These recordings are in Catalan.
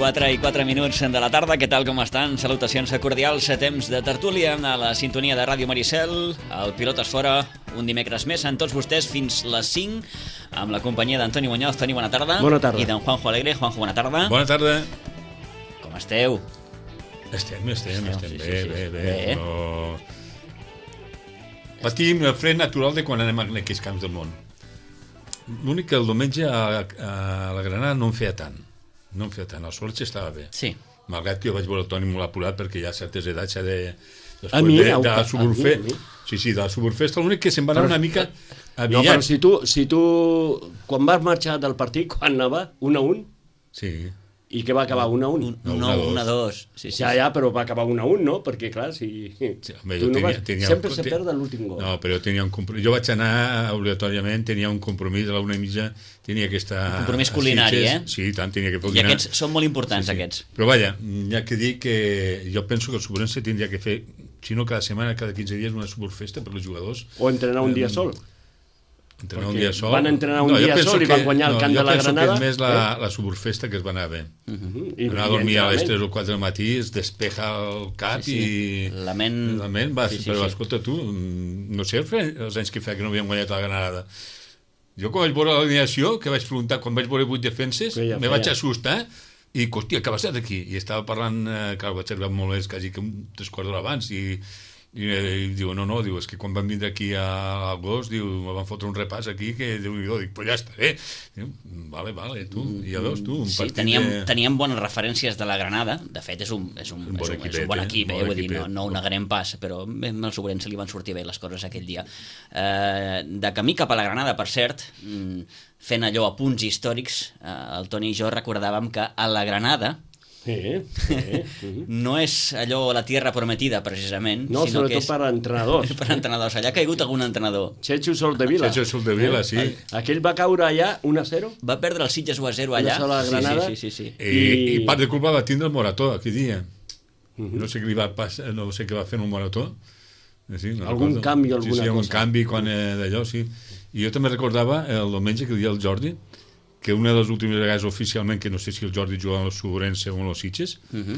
4:04 de la tarda. Què tal, com estan? Salutacions cordials a temps de tertúlia a la sintonia de Ràdio Maricel. El Pilotes Fora, un dimecres més amb tots vostès fins les 5, amb la companyia d'Antoni Muñoz. Toni, bona tarda. Bona tarda. I d'en Juanjo Alegre. Juanjo, bona tarda. Bona tarda. Com esteu? Estem Sí, bé. No... Patim el fred natural de quan anem a aquests camps del món. L'únic que el diumenge a la Granada no em feia tant. El sol estava bé. Sí. Malgrat que jo vaig veure el Toni molt apurat perquè ja a certes edats s'ha de... A mi? De la Suburfest. Sí, de la Suburfest, l'únic que se'n va anar una mica avillat. No, però si tu quan vas marxar del partit, quan anava? 1-1? Sí. I què va acabar? 1-1? 1-2. Sí. Ja, però va acabar 1-1, no? Perquè, clar, si... Sí, home, tu no sempre se perd l'últim gol. No, però tenia un compromís. Jo vaig anar obligatòriament, tenia un compromís a la 1:30, tenia que estar... Un compromís culinari, Sí, tant, tenia que poder I anar. aquests són molt importants, aquests. Però vaja, hi ha que dir que jo penso que el Suburense tindria que fer, si no cada setmana, cada 15 dies, una Suburfesta per als jugadors. O entrenar un dia sol. Entrenar un dia sol. Van entrenar un dia sol i van guanyar el camp de la Granada. Jo penso que és més la Suburfesta que es va anar bé. Anar a dormir a les 3 o 4 del matí, es despeja el cap i... La ment... Però escolta tu, no sé els anys que fa que no havíem guanyat la Granada. Jo quan vaig veure l'alineació, que vaig preguntar, quan vaig veure 8 defenses, me vaig assustar i, hòstia, què va ser d'aquí? I estava parlant, clar, vaig arribar molt més, quasi que un 3 quarts d'hora abans, i diu, diu, és que quan vam vindre aquí a l'agost, diu, me van fotre un repàs aquí que, Déu-n'hi-do, dic, pues ja estaré. Diu, vale, tu, i a dos, tu, un sí, partit teníem bones referències de la Granada. De fet, és un bon equip, vull dir, no ho negarem pas, però amb el Suburense li van sortir bé les coses aquell dia. De camí cap a la Granada, per cert, fent allò a punts històrics, el Toni i jo recordàvem que a la Granada no és allò la tierra prometida, precisament. No, sinó sobretot per entrenadors. Per entrenadors. Allà ha caigut algun entrenador. Chechu Soldevila, sí. Aquell va caure allà 1-0. Va perdre el Sitges 1-0 allà. Una sola Granada. Sí. I part de culpa va tindre el Morató aquell dia. No sé què li va passar, no sé què va fer en el Morató. Sí, algun canvi, alguna cosa. Sí, algun canvi quan d'allò, sí. I jo també recordava el diumenge que dia el Jordi, que una de les últimes vegades oficialment, que no sé si el Jordi jugava al Suburense o a los Sitges,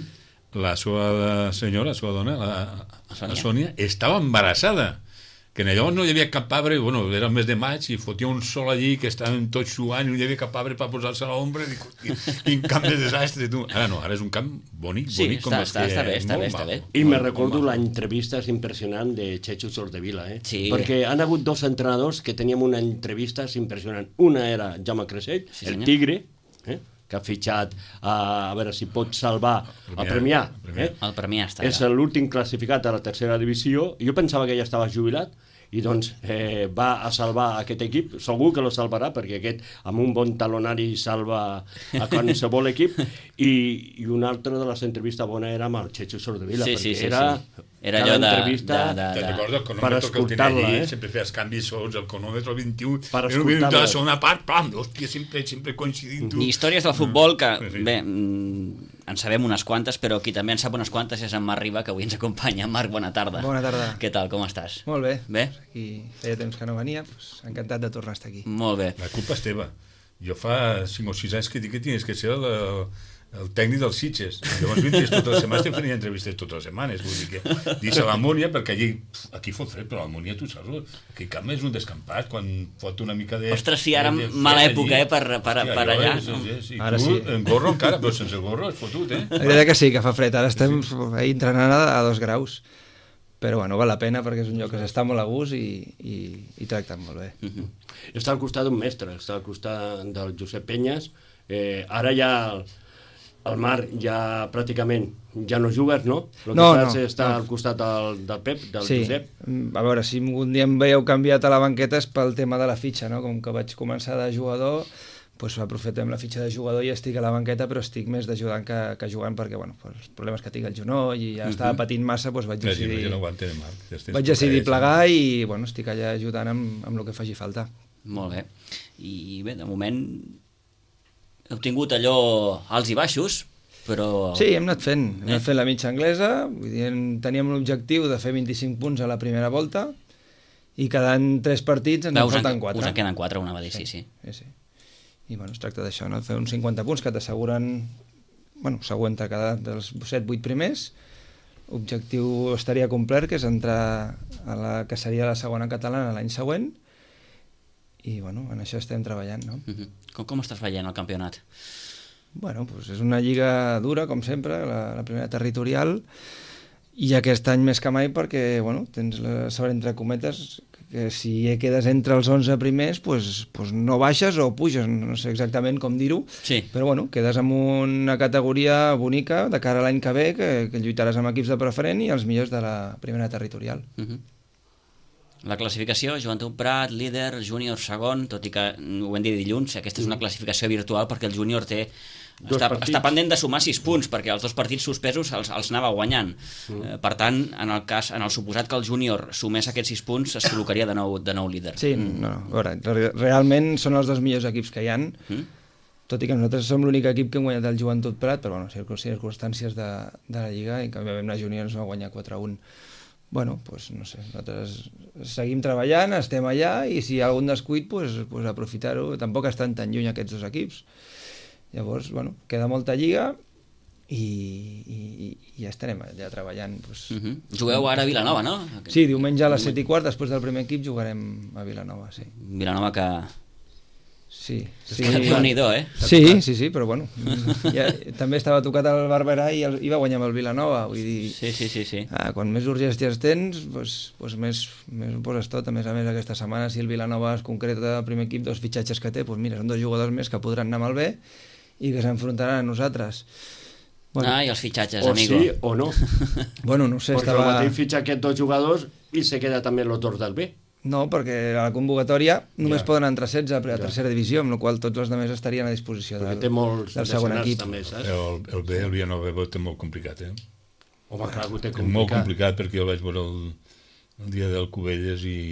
la seva senyora, la seva dona, la Sònia, estava embarassada, que en allò no hi havia cap arbre, bueno, era el mes de maig i fotia un sol allí que estaven tots jugant i no hi havia cap arbre per posar-se a l'ombra, quin camp de desastre, tu. Ara no, ara és un camp bonic, com els que... Està bé. I me recordo l'entrevista impressionant de Chechu Soldevila, Sí. Perquè han hagut dos entrenadors que teníem una entrevista impressionant. Una era Jaume Creixell, el Tigre, que ha fitxat a veure si pot salvar el Premià. El Premià està. És l'últim classificat a la tercera divisió. Jo pensava que ja estava jubilat i doncs va a salvar aquest equip. Segur que lo salvarà perquè aquest amb un bon talonari salva a qualsevol equip. I una altra de les entrevistes bona era amb el Chechu Soldevila, perquè era allò l'entrevista Te'n recordes el per cronòmetre que el tenia escoltar-la, allí? Sempre feies canvis sols, el cronòmetre 21, per era un minut de la escoltar-la. segona part, pam, hòstia, sempre coincidint tu. I històries del futbol que, bé, en sabem unes quantes, però qui també en sap unes quantes és en Marc Riba, que avui ens acompanya. Marc, bona tarda. Bona tarda. Què tal, com estàs? Molt bé. Bé? Aquí feia temps que no venia, encantat de tornar a estar aquí. Molt bé. La culpa és teva. Jo fa 5 o 6 anys que dic que tenies que ser el tècnic dels Sitges. Llavors vindries totes les setmanes, te faria entrevistes totes les setmanes. Vull dir que dis a l'Amònia, perquè aquí fot fred, però l'Amònia tu saps, aquell camp és un descampat, quan fot una mica de... Ostres, sí, ara mala època, per allà. Sí, tu, en gorro encara, però sense gorro és fotut, La veritat que sí, que fa fred. Ara estem entrenant a 2 graus. Però bueno, val la pena perquè és un lloc que s'està molt a gust i tractat molt bé. Està al costat d'un mestre, està al costat del Josep Penyes. Ara ja el Marc ja pràcticament ja no jugues, no? El que fas està al costat del Pep, del Josep. A veure, si un dia em veieu canviat a la banqueta és pel tema de la fitxa, no? Com que vaig començar de jugador, doncs aprofitem la fitxa de jugador i estic a la banqueta, però estic més d'ajudant que jugant perquè, bueno, els problemes que tinc al genoll i ja estava patint massa, doncs vaig decidir plegar i, bueno, estic allà ajudant amb el que faci falta. Molt bé. I bé, de moment heu tingut allò alts i baixos, però... Sí, hem anat fent la mitja anglesa, vull dir, teníem l'objectiu de fer 25 punts a la primera volta i quedant 3 partits ens en falten 4. Us en queden 4, una va dir, sí. I bueno, es tracta d'això, no? Fer uns 50 punts que t'asseguren segur entre cada dels 7-8 primers. Objectiu estaria complert, que és entrar a la que seria la segona catalana l'any següent, i bueno, en això estem treballant, no? Com estàs veient el campionat? Bueno, doncs és una lliga dura, com sempre, la primera territorial, i aquest any més que mai perquè, bueno, tens la sort, entre cometes, que si quedes entre els 11 primers, pues no baixes o puges, no sé exactament com dir-ho, sí. Però bueno, quedes en una categoria bonica de cara a l'any que ve, que lluitaràs amb equips de preferent i els millors de la primera territorial. La classificació, Joventut Prat, líder, júnior segon, tot i que ho hem dit dilluns, aquesta és una classificació virtual perquè el júnior està pendent de sumar 6 punts, perquè els 2 partits suspesos els anava guanyant. Per tant, en el suposat que el júnior sumés aquests 6 punts, es col·locaria de nou líder. Sí, no, a veure, realment són els 2 millors equips que hi han, tot i que nosaltres som l'únic equip que hem guanyat el Joventut Prat, però bueno, circumstàncies de la Lliga, i en canvi vam anar júnior ens va guanyar 4-1. Bueno, doncs no sé, nosaltres seguim treballant, estem allà, i si hi ha algun descuit, doncs aprofitar-ho. Tampoc estan tan lluny aquests 2 equips. Llavors, bueno, queda molta lliga i ja estarem allà treballant. Jugueu ara a Vilanova, no? Sí, diumenge a les 7:15, després del primer equip, jugarem a Vilanova, sí. Vilanova que... Sí. Déu-n'hi-do, eh? Sí, però bueno, també estava tocat al Barberà i va guanyar amb el Vilanova, vull dir... Sí. Quan més urgències tens, doncs més ho poses tot. A més aquesta setmana, si el Vilanova es concreta el primer equip, 2 fitxatges que té, doncs mira, són 2 jugadors més que podran anar mal bé i que s'enfrontaran a nosaltres. I els fitxatges, amigo. O sí o no. Bueno, no sé, perquè el mateix fitxa aquests 2 jugadors i se queda també els 2 del B. No, perquè a la convocatòria només poden entrar 16 a la tercera divisió, amb la qual tots els altres estarien a disposició del segon equip. També, saps? El B, el Vilanova B, té molt complicat, eh? Home, clar, ho té complicat. Molt complicat, perquè jo vaig veure el dia del Cubelles i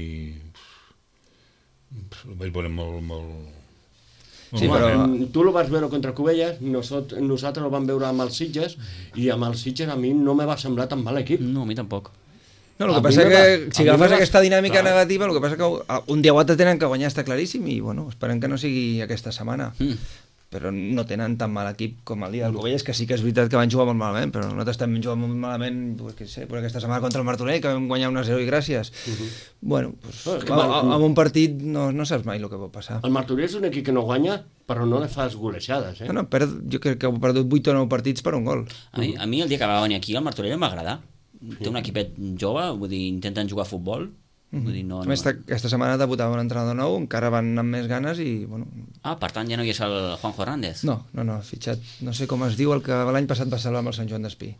el vaig veure molt... Sí, però tu el vas veure contra Cubelles, nosaltres el vam veure amb els Sitges, i amb els Sitges a mi no me va semblar tan mal equip. No, a mi tampoc. No, el que passa que si agafes aquesta dinàmica negativa, el que passa que un dia o altre tenen que guanyar, està claríssim, i bueno, esperem que no sigui aquesta setmana. Però no tenen tan mal equip com el dia del Cubelles, que sí que és veritat que van jugar molt malament, però nosaltres també jugàvem molt malament, aquesta setmana contra el Martorell, que vam guanyar 1-0 i gràcies. Bueno, amb un partit no saps mai el que pot passar. El Martorell és un equip que no guanya, però no li fas golejades, eh? No, jo crec que ha perdut 8 o 9 partits per un gol. A mi el dia que va venir aquí el Martorell em va agradar. Té un equipet jove, vull dir, intenten jugar a futbol. Vull dir, A més, aquesta setmana debutava un entrenador nou, encara van amb més ganes i... Bueno... per tant ja no hi és el Juanjo Hernández? No, fitxat, no sé com es diu, el que l'any passat va salvar amb el Sant Joan d'Espí.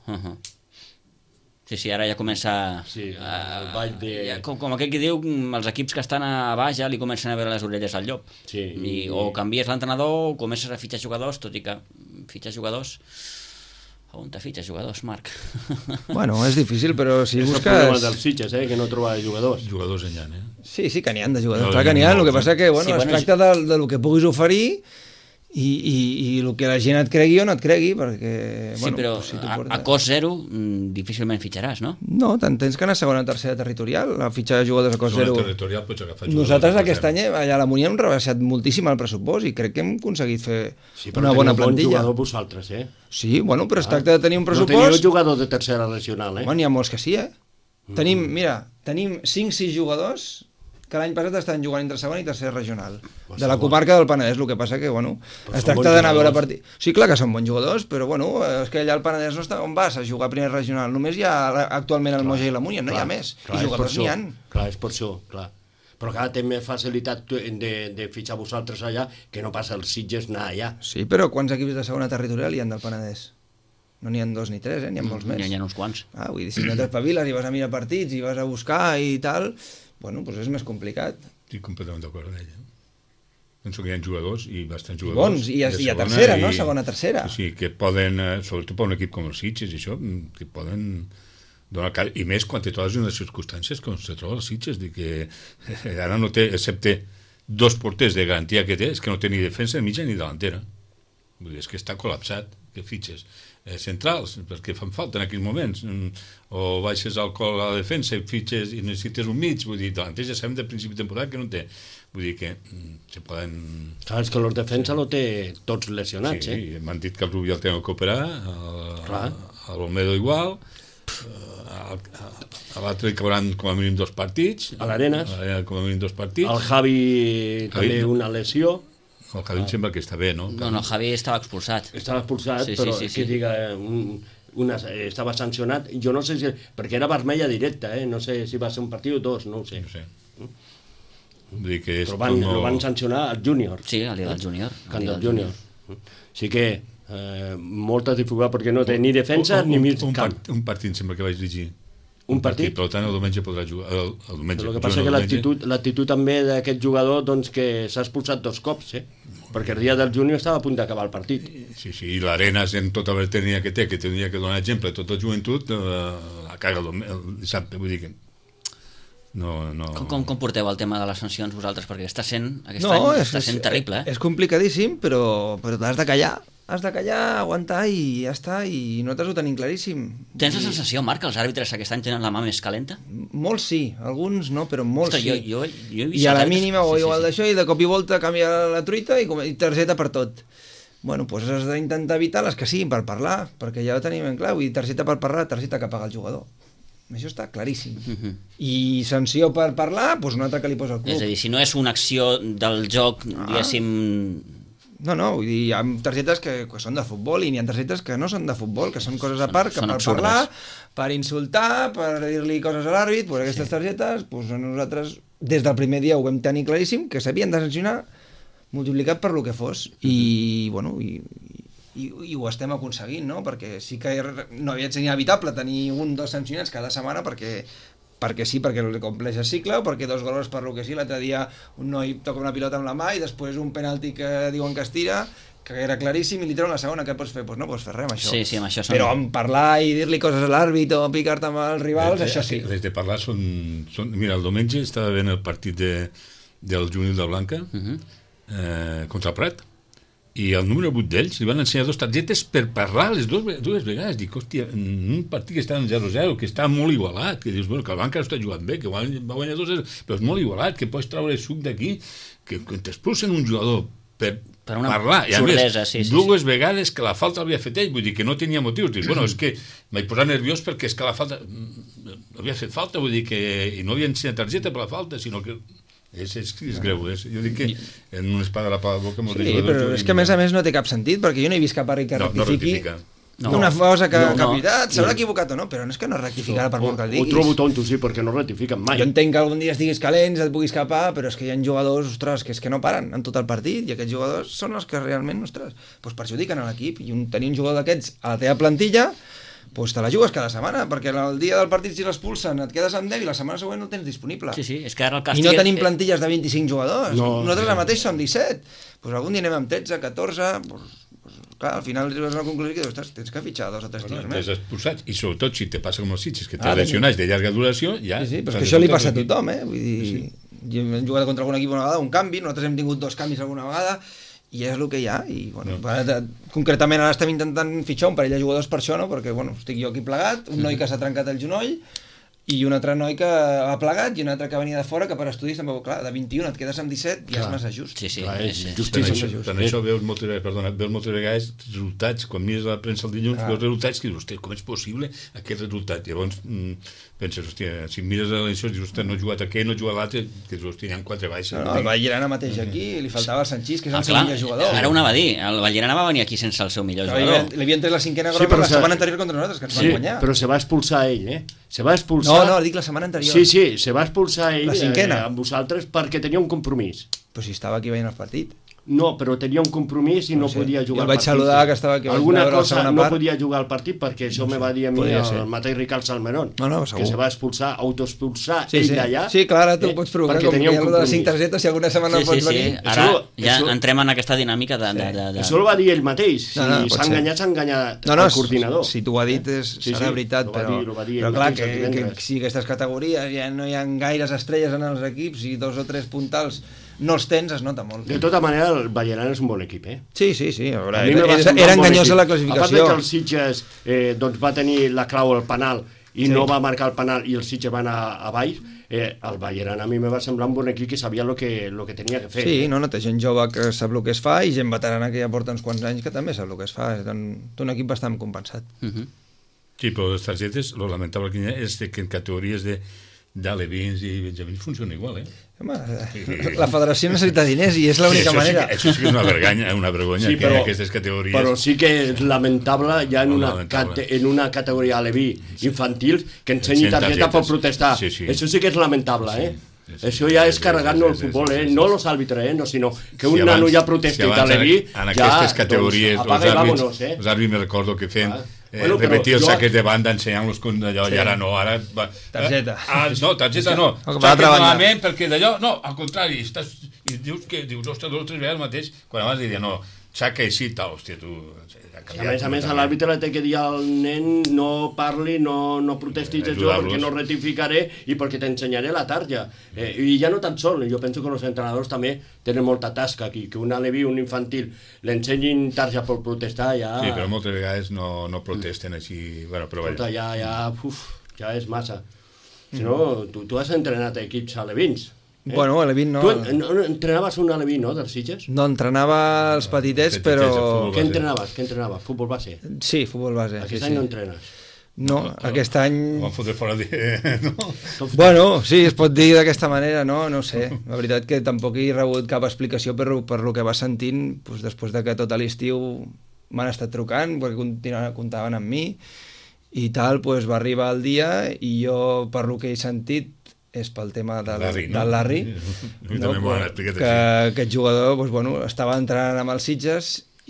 Sí, ara ja comença... Sí, el ball de... Com aquell que diu, els equips que estan a baix ja li comencen a veure les orelles al llop. Sí. O canvies l'entrenador o comences a fitxar jugadors, tot i que fitxar jugadors... On te fitxes jugadors, Marc? Bueno, és difícil, però si busques... És el problema dels Sitges, que no troba jugadors. Jugadors en llana, Sí, que n'hi ha de jugadors. Clar que n'hi ha, el que passa que es tracta del que puguis oferir i el que la gent et cregui o no et cregui, perquè... Sí, però a cost zero difícilment fitxaràs, no? No, tant tens que anar a segona o tercera territorial, a fitxar jugadors a cost zero. Segona territorial pots agafar jugadors. Nosaltres aquest any allà a la Munió hem rebaixat moltíssim el pressupost i crec que hem aconseguit fer una bona plantilla. Sí, però teniu bon jugador vosaltres, Sí, bueno, però es tracta de tenir un pressupost... No teniu jugador de tercera regional, Bueno, n'hi ha molts que sí, Tenim 5-6 jugadors que l'any passat estaven jugant entre segona i tercera regional, de la comarca del Penedès, el que passa que, bueno, es tracta d'anar a veure partits. Sí, clar que són bons jugadors, però, bueno, és que allà al Penedès no està on vas a jugar a primera regional, només hi ha actualment el Moja i la Múnia, no hi ha més, i jugadors n'hi ha. Clar, és per això, clar. Però clar, té més facilitat de fitxar vosaltres allà que no passa els Sitges anar allà. Sí, però quants equips de segona territorial hi ha del Penedès? No n'hi ha 2 ni 3, n'hi ha molts més. N'hi ha uns quants. Vull dir, si no t'espaviles i vas a mirar partits i vas a buscar i tal, bueno, doncs és més complicat. Estic completament d'acord amb ella. Penso que hi ha jugadors i bastants jugadors. Bons, i a tercera, no? Segona, tercera. Sí, que poden, sobretot per un equip com els Sitges i això, que poden donar cal... I més quan te trobes en les circumstàncies com se troba els Sitges, de que ara no té, excepte 2 porters de garantia que té, és que no té ni defensa ni mitja ni delantera. Vull dir, és que està col·lapsat. que fitxes centrals, perquè fan falta en aquells moments, o baixes al col a la defensa i fitxes i necessites un mig, vull dir, davanters ja sabem de principi de temporada que no té, vull dir que se poden... Clar, és que los defensa lo té tots lesionats, sí, m'han dit que el Rubí el tenen que operar, l'Olmedo igual, a l'altre que hauran com a mínim 2 partits, a l'Arenas com a mínim 2 partits, el Javi també una lesió. El Javi sembla que està bé, no? No, el Javi estava expulsat. Estava expulsat, però que diga, estava sancionat. Jo no sé si... Perquè era vermella directa, no sé si va ser un partit o 2, no ho sé. No sé. Vull dir que és però lo van sancionar al júnior. Sí, a l'Ida del júnior. Al júnior. Sí que molta dificultat perquè no té ni defensa ni mig camp. Un partit sembla que vaig llegir. Un partit? Per tant, el diumenge podrà jugar. El diumenge, el que passa és que l'actitud també d'aquest jugador doncs, que s'ha expulsat 2 cops, perquè el dia del júnior estava a punt d'acabar el partit. Sí, i l'Arenas en tota la tècnia que té, que tindria que donar exemple a tota la joventut, la caga el dissabte, vull dir que no... Com porteu el tema de les sancions vosaltres? Perquè aquest any està sent terrible, És complicadíssim, però t'has de callar. Has de callar, aguantar i ja està, i nosaltres ho tenim claríssim. Tens la sensació, Marc, que els àrbitres aquest any tenen la mà més calenta? Molts sí, alguns no, però molts sí. Jo he vist I a la mínima o igual d'això, i de cop i volta canvia la truita i targeta per tot. Bueno, doncs has d'intentar evitar les que siguin per parlar, perquè ja ho tenim en clar, vull dir, targeta per parlar, targeta que paga el jugador. Això està claríssim. I sanció per parlar, doncs una altra que li posa el club. És a dir, si no és una acció del joc, diguéssim... No, vull dir, hi ha targetes que són de futbol i n'hi ha targetes que no són de futbol, que són coses a part, que per parlar, per insultar, per dir-li coses a l'àrbit, doncs aquestes targetes, doncs nosaltres des del primer dia ho vam tenir claríssim, que s'havien de sancionar multiplicat per lo que fos. I, bueno, i ho estem aconseguint, no? Perquè sí que no havia estat inevitable tenir 1 o 2 sancionats cada setmana perquè sí, perquè compleix el cicle, o perquè 2 gols per lo que sí, l'altre dia un noi toca una pilota amb la mà i després un penalti que diuen que es tira, que era claríssim, i li treuen la segona, què pots fer? Doncs no pots fer res amb això. Sí, amb això però amb parlar i dir-li coses a l'àrbit o picar-te amb els rivals, això sí. Les de parlar són... Mira, el diumenge estava veient el partit del juvenil de Blanca contra el Prat, i el número 8 d'ells li van ensenyar 2 targetes per parlar les dues vegades. Dic, hòstia, en un partit que està en 0-0, que està molt igualat, que dius, bueno, que el Blanca està jugant bé, que va guanyar 2-0, però és molt igualat, que pots treure suc d'aquí, que t'expulsen un jugador per parlar, i a més, 2 vegades que la falta l'havia fet ell, vull dir que no tenia motius. Dic, bueno, és que m'he posat nerviós perquè és que la falta havia fet falta, vull dir que i no havia ensenyat targeta per la falta, sinó que és greu, jo dic que en una espada a la pala de boca però és que a més no té cap sentit, perquè jo no he vist cap àrbit que rectifiqui una cosa que s'haurà equivocat o no, però no és que no rectificarà per molt que el diguis. Ho trobo tonto, sí, perquè no rectifiquen mai. Jo entenc que algun dia estiguis calents, et puguis escapar, però és que hi ha jugadors, ostres, que és que no paren en tot el partit, i aquests jugadors són els que realment, ostres, perjudiquen a l'equip, i tenir un jugador d'aquests a la teva plantilla, doncs te la jugues cada setmana, perquè el dia del partit si l'expulsen et quedes amb 10 i la setmana següent no el tens disponible. Sí, és que ara el càstig... I no tenim plantilles de 25 jugadors, nosaltres ara mateix som 17, doncs algun dia anem amb 13, 14, clar, al final arribes a la conclusió que ostres, tens que fitxar 2 o 3 tios més. T'has expulsat, i sobretot si te passa com els Sitges, que té lesionats de llarga duració, ja... Sí, però és que això li passa a tothom, vull dir, hem jugat contra algun equip una vegada, un canvi, nosaltres hem tingut 2 canvis alguna vegada, i és el que hi ha, i bueno, concretament ara estem intentant fitxar un parell de jugadors per això, no? Perquè bueno, estic jo aquí plegat, un noi que s'ha trencat el genoll i un altre noi que ha plegat i un altre que venia de fora, que per estudis també, clar, de 21 et quedes amb 17 i és massa just. Sí, clar, és justíssim. Per això veus moltes vegades resultats, quan mires la premsa el dilluns, veus resultats que dius, hòstia, com és possible aquest resultat? Llavors penses, hòstia, si mires l'elecció dius, hòstia, no ha jugat aquest, no ha jugat l'altre, que dius, hòstia, hi ha 4 baixes. No, el Vallirana mateix aquí, li faltava el Sanchís, que és el seu millor jugador. Ara ho anava a dir, el Vallirana va venir aquí sense el seu millor jugador. Li havien tret la 5a groga la setmana anterior contra nosaltres, que ens van guanyar. Però se va expulsar ell, Se va expulsar... No, dic la setmana anterior. Sí, se va expulsar ell amb vosaltres perquè tenia un compromís. Però si estava aquí veient el partit. No, però tenia un compromís i no podia jugar al partit. Jo el vaig saludar, que estava aquí. Alguna cosa no podia jugar al partit perquè això me va dir a mi el mateix Ricard Salmerón, que se va expulsar, autoexpulsar ell d'allà. Sí, clar, ara tu ho pots provocar, com que hi ha de les 5 targetes, si alguna setmana pots venir. Ara ja entrem en aquesta dinàmica de... Això el va dir ell mateix, si s'ha enganyat el coordinador. Si tu ho ha dit serà veritat, però clar, que si aquestes categories ja no hi ha gaires estrelles en els equips i 2 o 3 puntals no els tens, es nota molt. De tota manera, el Balleran és un bon equip, Sí. A mi era enganyosa la classificació. A part que el Sitges doncs va tenir la clau al penal i no va marcar el penal i el Sitges va anar a baix, el Balleran a mi me va semblar un bon equip que sabia el que tenia que fer. Sí, té gent jove que sap el que es fa i gent veterana que ja porta uns quants anys que també sap el que es fa. Té un equip bastant compensat. Sí, però les targetes, lo lamentable que hi ha és que en categories d'alevins i benjamins funciona igual, Home, la federació necessita diners i és l'única manera. Això sí que és una vergonya que en aquestes categories... Però sí que és lamentable ja en una categoria aleví infantil que ensenyi targeta per protestar. Això sí que és lamentable, Això ja és carregant-nos el futbol, no los àrbitres, sinó que un nano ja protesti d'aleví, en aquestes categories els àrbitres me recordo que feien repetir els saques de banda ensenyant-los com d'allò, i ara no, ara... Targeta. No, targeta no. Saques malament perquè d'allò, no, al contrari, i dius, ostres, 2 o 3 vegades el mateix, quan abans diria, no, saca així, tal, hòstia, tu... A més, l'àrbitre té que dir al nen no parli, no protestis això perquè no rectificaré i perquè t'ensenyaré la tarja. I ja no tan sol, jo penso que els entrenadors també tenen molta tasca aquí, que un aleví, un infantil, l'ensenyin tarja per protestar, ja... Sí, però moltes vegades no protesten així, bueno, però vaja. Ja és massa. Si no, tu has entrenat equips alevins. Bueno, alevin no... Tu entrenaves un aleví, no, dels Sitges? No, entrenava els petitets, però... Què entrenaves? Futbol base? Sí, futbol base. Aquest any no entrenes? No, aquest any... Ho van fotre fora Bueno, sí, es pot dir d'aquesta manera, no sé. La veritat que tampoc he rebut cap explicació per el que va sentint, després de que tot l'estiu m'han estat trucant, perquè comptaven amb mi, i tal, va arribar el dia, i jo, per lo que he sentit, és pel tema del Larry, que aquest jugador estava entrenant amb els Sitges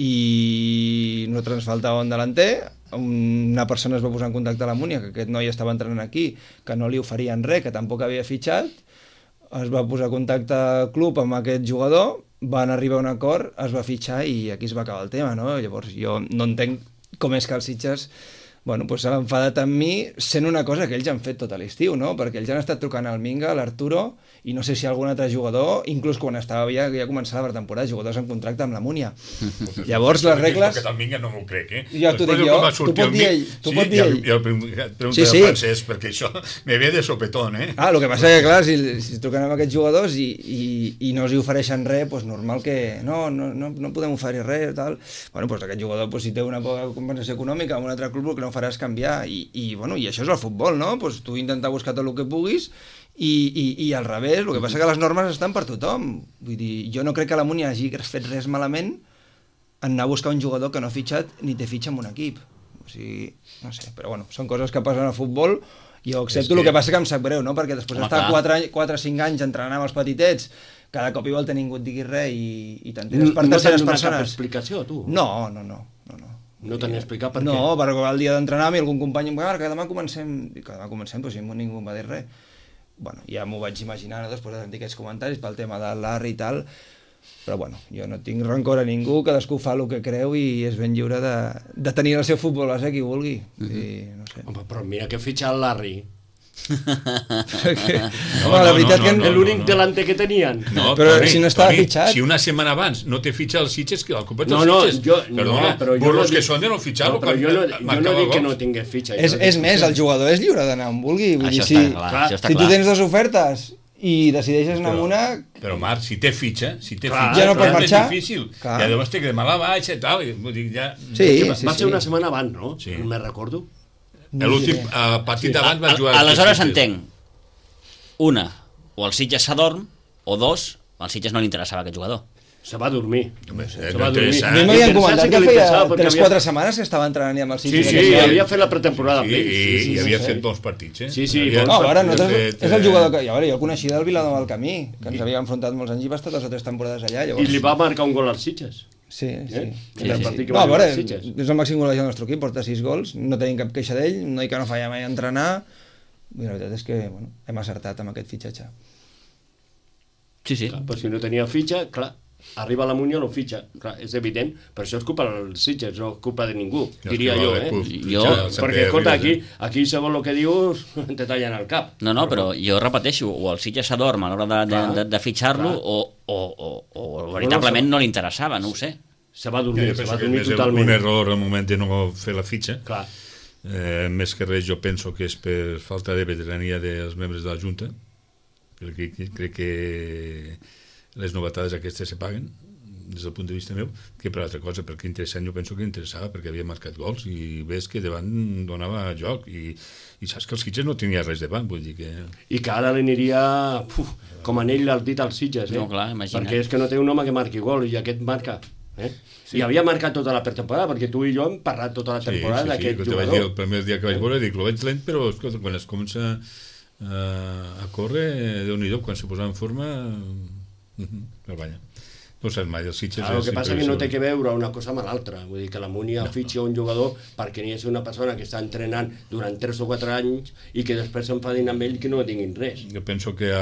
i nosaltres ens faltava un delanter, una persona es va posar en contacte a la Múnia, que aquest noi estava entrenant aquí, que no li oferien res, que tampoc havia fitxat, es va posar en contacte al club amb aquest jugador, van arribar a un acord, es va fitxar i aquí es va acabar el tema, no? Llavors jo no entenc com és que els Sitges s'han enfadat amb mi sent una cosa que ells han fet tot l'estiu, no? Perquè ells han estat trucant al Minga, a l'Arturo, i no sé si algun altre jugador, inclús quan estava ja començava la pretemporada, jugadors en contracte amb la Múnia. Llavors les regles... Que el Minga no m'ho crec, Ja t'ho dic jo, t'ho pot dir ell. Jo pregunto al Francesc, perquè això me ve de sopetón, el que passa que, clar, si truquen amb aquests jugadors i no els ofereixen res, normal que no podem oferir res, tal. Aquest jugador, si té una poca compensació econòmica amb un altre club, que no faràs canviar, i això és el futbol, no? Tu intentar buscar tot el que puguis i al revés, el que passa que les normes estan per tothom. Vull dir, jo no crec que la Múnia hagi fet res malament en anar a buscar un jugador que no ha fitxat ni té fitxa en un equip. O sigui, no sé, però són coses que passen al futbol. Jo accepto, el que passa que em sap greu, no? Perquè després d'estar 4 o 5 anys entrenant amb els petitets, cada cop igual que ningú et digui res i t'enteres per terceres persones. No t'han donat cap explicació, tu? No. No t'han explicat per què? No, perquè el dia d'entrenar i algun company em va dir que demà comencem, però si ningú em va dir res. Ja m'ho vaig imaginar després de sentir aquests comentaris pel tema de l'Arri i tal, però jo no tinc rancor a ningú, cadascú fa el que creu i és ben lliure de tenir el seu futbol base qui vulgui. No sé. Home, però mira que fitxa el Larry. La veritat que és l'únic delanter que tenien. Però si no estava fitxat, si una setmana abans no té fitxa els Sitges, que el culpa dels Sitges. Perdona, burros que són de no fitxar-lo. Però jo no dic que no tingués fitxa. És més, el jugador és lliure d'anar on vulgui. Si tu tens 2 ofertes i decideixes anar amb una... Però Marc, si té fitxa, ja no pots marxar. És difícil. Ja llavors té que demà la baixa i tal. Va ser una setmana abans, no? No me'n recordo. L'últim partit abans va jugar... Aleshores entenc, una, o el Sitges s'adorm, o 2, al Sitges no li interessava aquest jugador. Se va dormir. A mi m'havien comentat que feia 3-4 setmanes que estava entrenant amb el Sitges. Sí, havia fet la pretemporada. I havia fet bons partits, Sí. Ara és el jugador que... Jo el coneixia del Vilanova del Camí, que ens havia enfrontat molts anys i va estar 2 o 3 temporades allà. I li va marcar un gol als Sitges. Sí. És el màxim golejador del nostre equip, porta 6 gols, no tenim cap queixa d'ell, un noi que no falla mai a entrenar, i la veritat és que hem acertat amb aquest fitxatge. Sí. Però si no tenia fitxa, clar, arriba a la Múnia, no fitxa, clar, és evident, per això és culpa dels Sitges, no és culpa de ningú, diria jo, perquè, escolta, aquí segons el que dius, te tallen el cap. No, però jo repeteixo, o el Sitges s'adorm a l'hora de fitxar-lo, o o veritablement no li interessava, no ho sé. Se va dormir totalment. Un error al moment de no fer la fitxa. Clar. Més que res jo penso que és per falta de veterania dels membres de la Junta, perquè crec que les novetades aquestes se paguen des del punt de vista meu, que per altra cosa, perquè interessant jo penso que interessava perquè havia marcat gols i ves que davant donava joc i saps que els Sitges no tenia res davant, vull dir que... I que ara li aniria com anell al dit als Sitges, No, clar, imagina't. perquè és que no té un home que marqui gol i aquest marca, Sí. I havia marcat tota la pretemporada, perquè tu i jo hem parlat tota la temporada d'aquest jugador. Vaig dir, el primer dia que vaig veure, dic, lo veig lent, però escolta, quan es comença a córrer, Déu-n'hi-do, quan se posa en forma, no banya. No saps mai, els Sitges... El que passa que no té que veure una cosa amb l'altra, vull dir que la Múnia fitxa un jugador perquè n'hi és una persona que està entrenant durant 3 o 4 anys i que després s'enfadin amb ell que no tinguin res. Jo penso que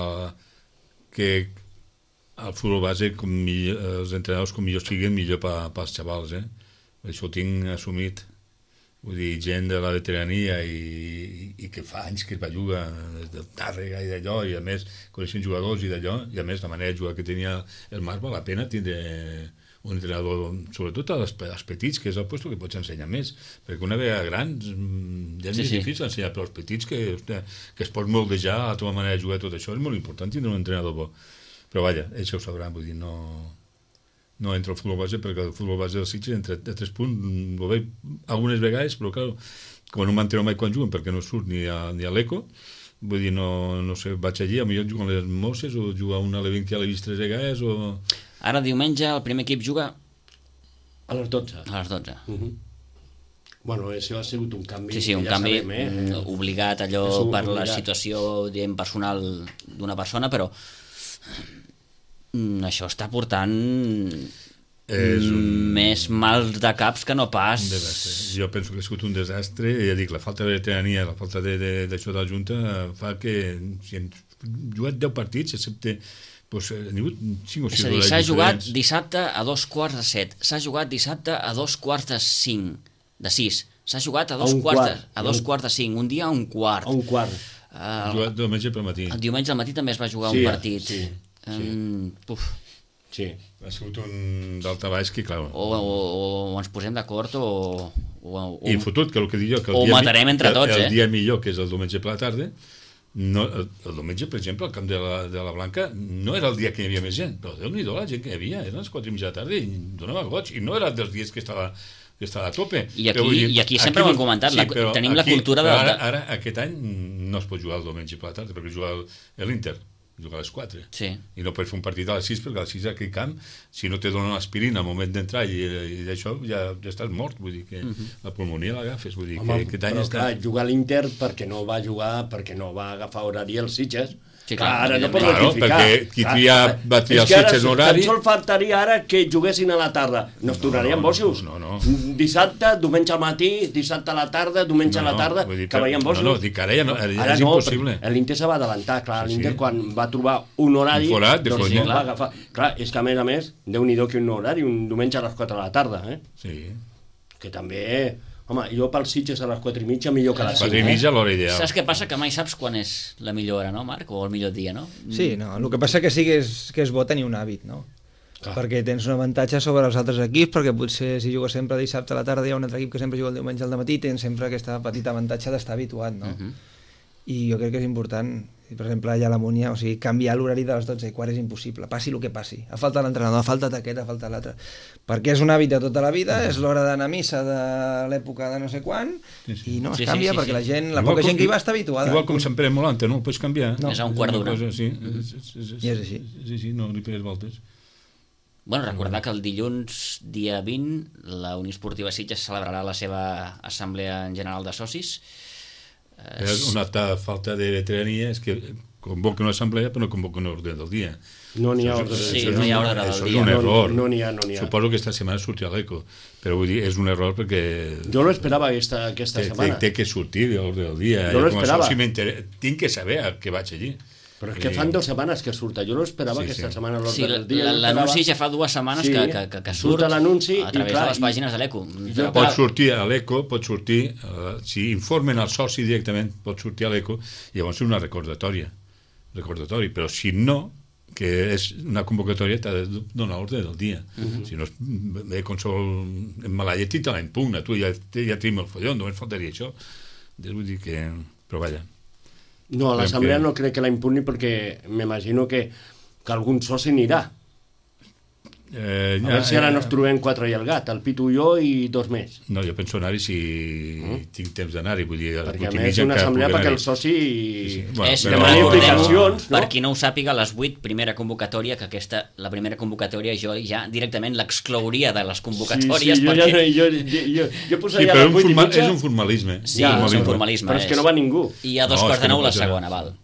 al futbol base els entrenadors com millor siguin millor pels xavals, això ho tinc assumit, vull dir, gent de la veterania i que fa anys que es va jugar des del Tàrrega i d'allò, i a més coneixen jugadors i d'allò, i a més la manera de jugar que tenia el Marc val la pena tindre un entrenador, sobretot als petits, que és el lloc que pots ensenyar més, perquè una vegada grans ja és més difícil ensenyar, però els petits que es pot moldejar a la teva manera de jugar, tot això és molt important tindre un entrenador bo. Però vaja, ells ho sabran, vull dir, no entra al futbol base, perquè el futbol base dels Sitges entra a 3 punts, ho veig algunes vegades, però clar, com no m'entero mai quan juguen, perquè no surt ni a l'Eco, vull dir, no sé, vaig allí, potser juguen les Mosses, o jugar una Levin que ja l'he vist 3 vegades, o... Ara diumenge el primer equip juga... A les 12. A les 12. Bueno, això ha sigut un canvi. Sí, un canvi obligat, allò per la situació personal d'una persona, però això està portant més mals de caps que no pas. Jo penso que ha sigut un desastre, i ja dic, la falta de veterania, la falta d'això de la Junta fa que si hem jugat 10 partits, excepte n'hi ha hagut 5 o 6 és a dir, s'ha jugat dissabte a 2:45, s'ha jugat dissabte a 2:45 de 6, s'ha jugat a 2:45, un dia a 1:15. A 1:15. El diumenge pel matí. El diumenge al matí també es va jugar un partit. Sí. Ha sigut un daltabaix que, clar... O ens posem d'acord I fotut, que el que dic jo... O matarem entre tots, El dia millor, que és el diumenge per la tarda, el diumenge, per exemple, al camp de la Blanca, no era el dia que hi havia més gent, però Déu-n'hi-do la gent que hi havia, eren les 4:30 de la tarda i donava goig, i no era dels dies que estava a tope. I aquí sempre ho hem comentat, tenim la cultura de... Ara, aquest any, no es pot jugar el diumenge per la tarda, perquè juga l'Inter, juga a les 4. Sí. I no pots fer un partit a les 6, perquè a les 6 aquell camp, si no te donen l'aspirina al moment d'entrar i d'això, ja estàs mort, vull dir que la pulmonia l'agafes, vull dir que aquest any està... Jugar a l'Inter perquè no va agafar horari els Sitges. Sí, clar, ara no pot rectificar. Perquè qui va triar els Sitges en horari... Tan sol faltaria ara que juguessin a la tarda. No es tornarien bojos. No. Dissabte, diumenge al matí, dissabte a la tarda, diumenge a la tarda, que veiem bojos. No, dic que ara ja és impossible. L'Inter se va adelantar, clar, l'Inter quan va trobar un horari... Un forat, de conya. Va agafar. Clar, és que a més, Déu-n'hi-do que un horari, un diumenge a les 4 de la tarda, Sí. Que també... Home, jo pels Sitges a les 4:30 millor que a les 5. 4:30 a l'hora ideal. Saps què passa? Que mai saps quan és la millor hora, no, Marc? O el millor dia, no? Sí, no, el que passa que sí que és bo tenir un hàbit, no? Clar. Perquè tens un avantatge sobre els altres equips, perquè potser si jugues sempre dissabte a la tarda hi ha un altre equip que sempre juga el diumenge al matí, tens sempre aquest petit avantatge d'estar habituat, no? I jo crec que és important, per exemple, allà a la Múnia, o sigui, canviar l'horari de les 12:15 és impossible, passi el que passi. Ha faltat l'entrenador, ha faltat aquest, ha faltat l'altre. Perquè és un hàbit de tota la vida, és l'hora d'anar a missa de l'època de no sé quan, i no es canvia perquè la gent, la poca gent que hi va està habituada. Igual com Sant Pere Molanta, no ho pots canviar. És a 1:15. Sí, i és així. Sí, no li pegues voltes. Bueno, recordar que el dilluns, dia 20, la Unió Esportiva Sitges celebrarà la seva assemblea general de socis. Una altra falta de veterania és que convoca una assemblea però no convoca un ordre del dia. No n'hi ha ordre del dia. No hi ha ordre del dia. Això és un error. No n'hi ha. Suposo que esta setmana sortirà l'ECO, però vull dir, és un error perquè... Jo l'esperava aquesta setmana. Té que sortir l'ordre del dia. Jo l'esperava. Tinc que saber a què vaig allí. Però és que fan 2 setmanes que surta. Jo no esperava aquesta setmana l'ordre del dia. L'anunci ja fa 2 setmanes que surt l'anunci a través de les pàgines de l'ECO. Pot sortir a l'ECO, pot sortir, si informen al soci directament, pot sortir a l'ECO, i llavors és una recordatori. Però si no, que és una convocatòria t'ha de donar ordre del dia. Si no ve qualsevol malalet i te la impugna, tu ja tenim el follon, només faltaria això. Vull dir que... Però vaja. No, a l'assemblea no crec que la impugni perquè m'imagino que algun soci anirà. A veure si ara no es trobem 4 i el gat, el Pitu i jo i 2 més. No, jo penso anar-hi si tinc temps d'anar-hi. Perquè a més és una assemblea perquè el soci demani implicacions. Per qui no ho sàpiga, a les 8, primera convocatòria, que la primera convocatòria jo ja directament l'exclouria de les convocatòries. Jo posaria a les 8 i mitja. És un formalisme. Sí, és un formalisme. Però és que no va ningú. I a 2:15 la segona, val.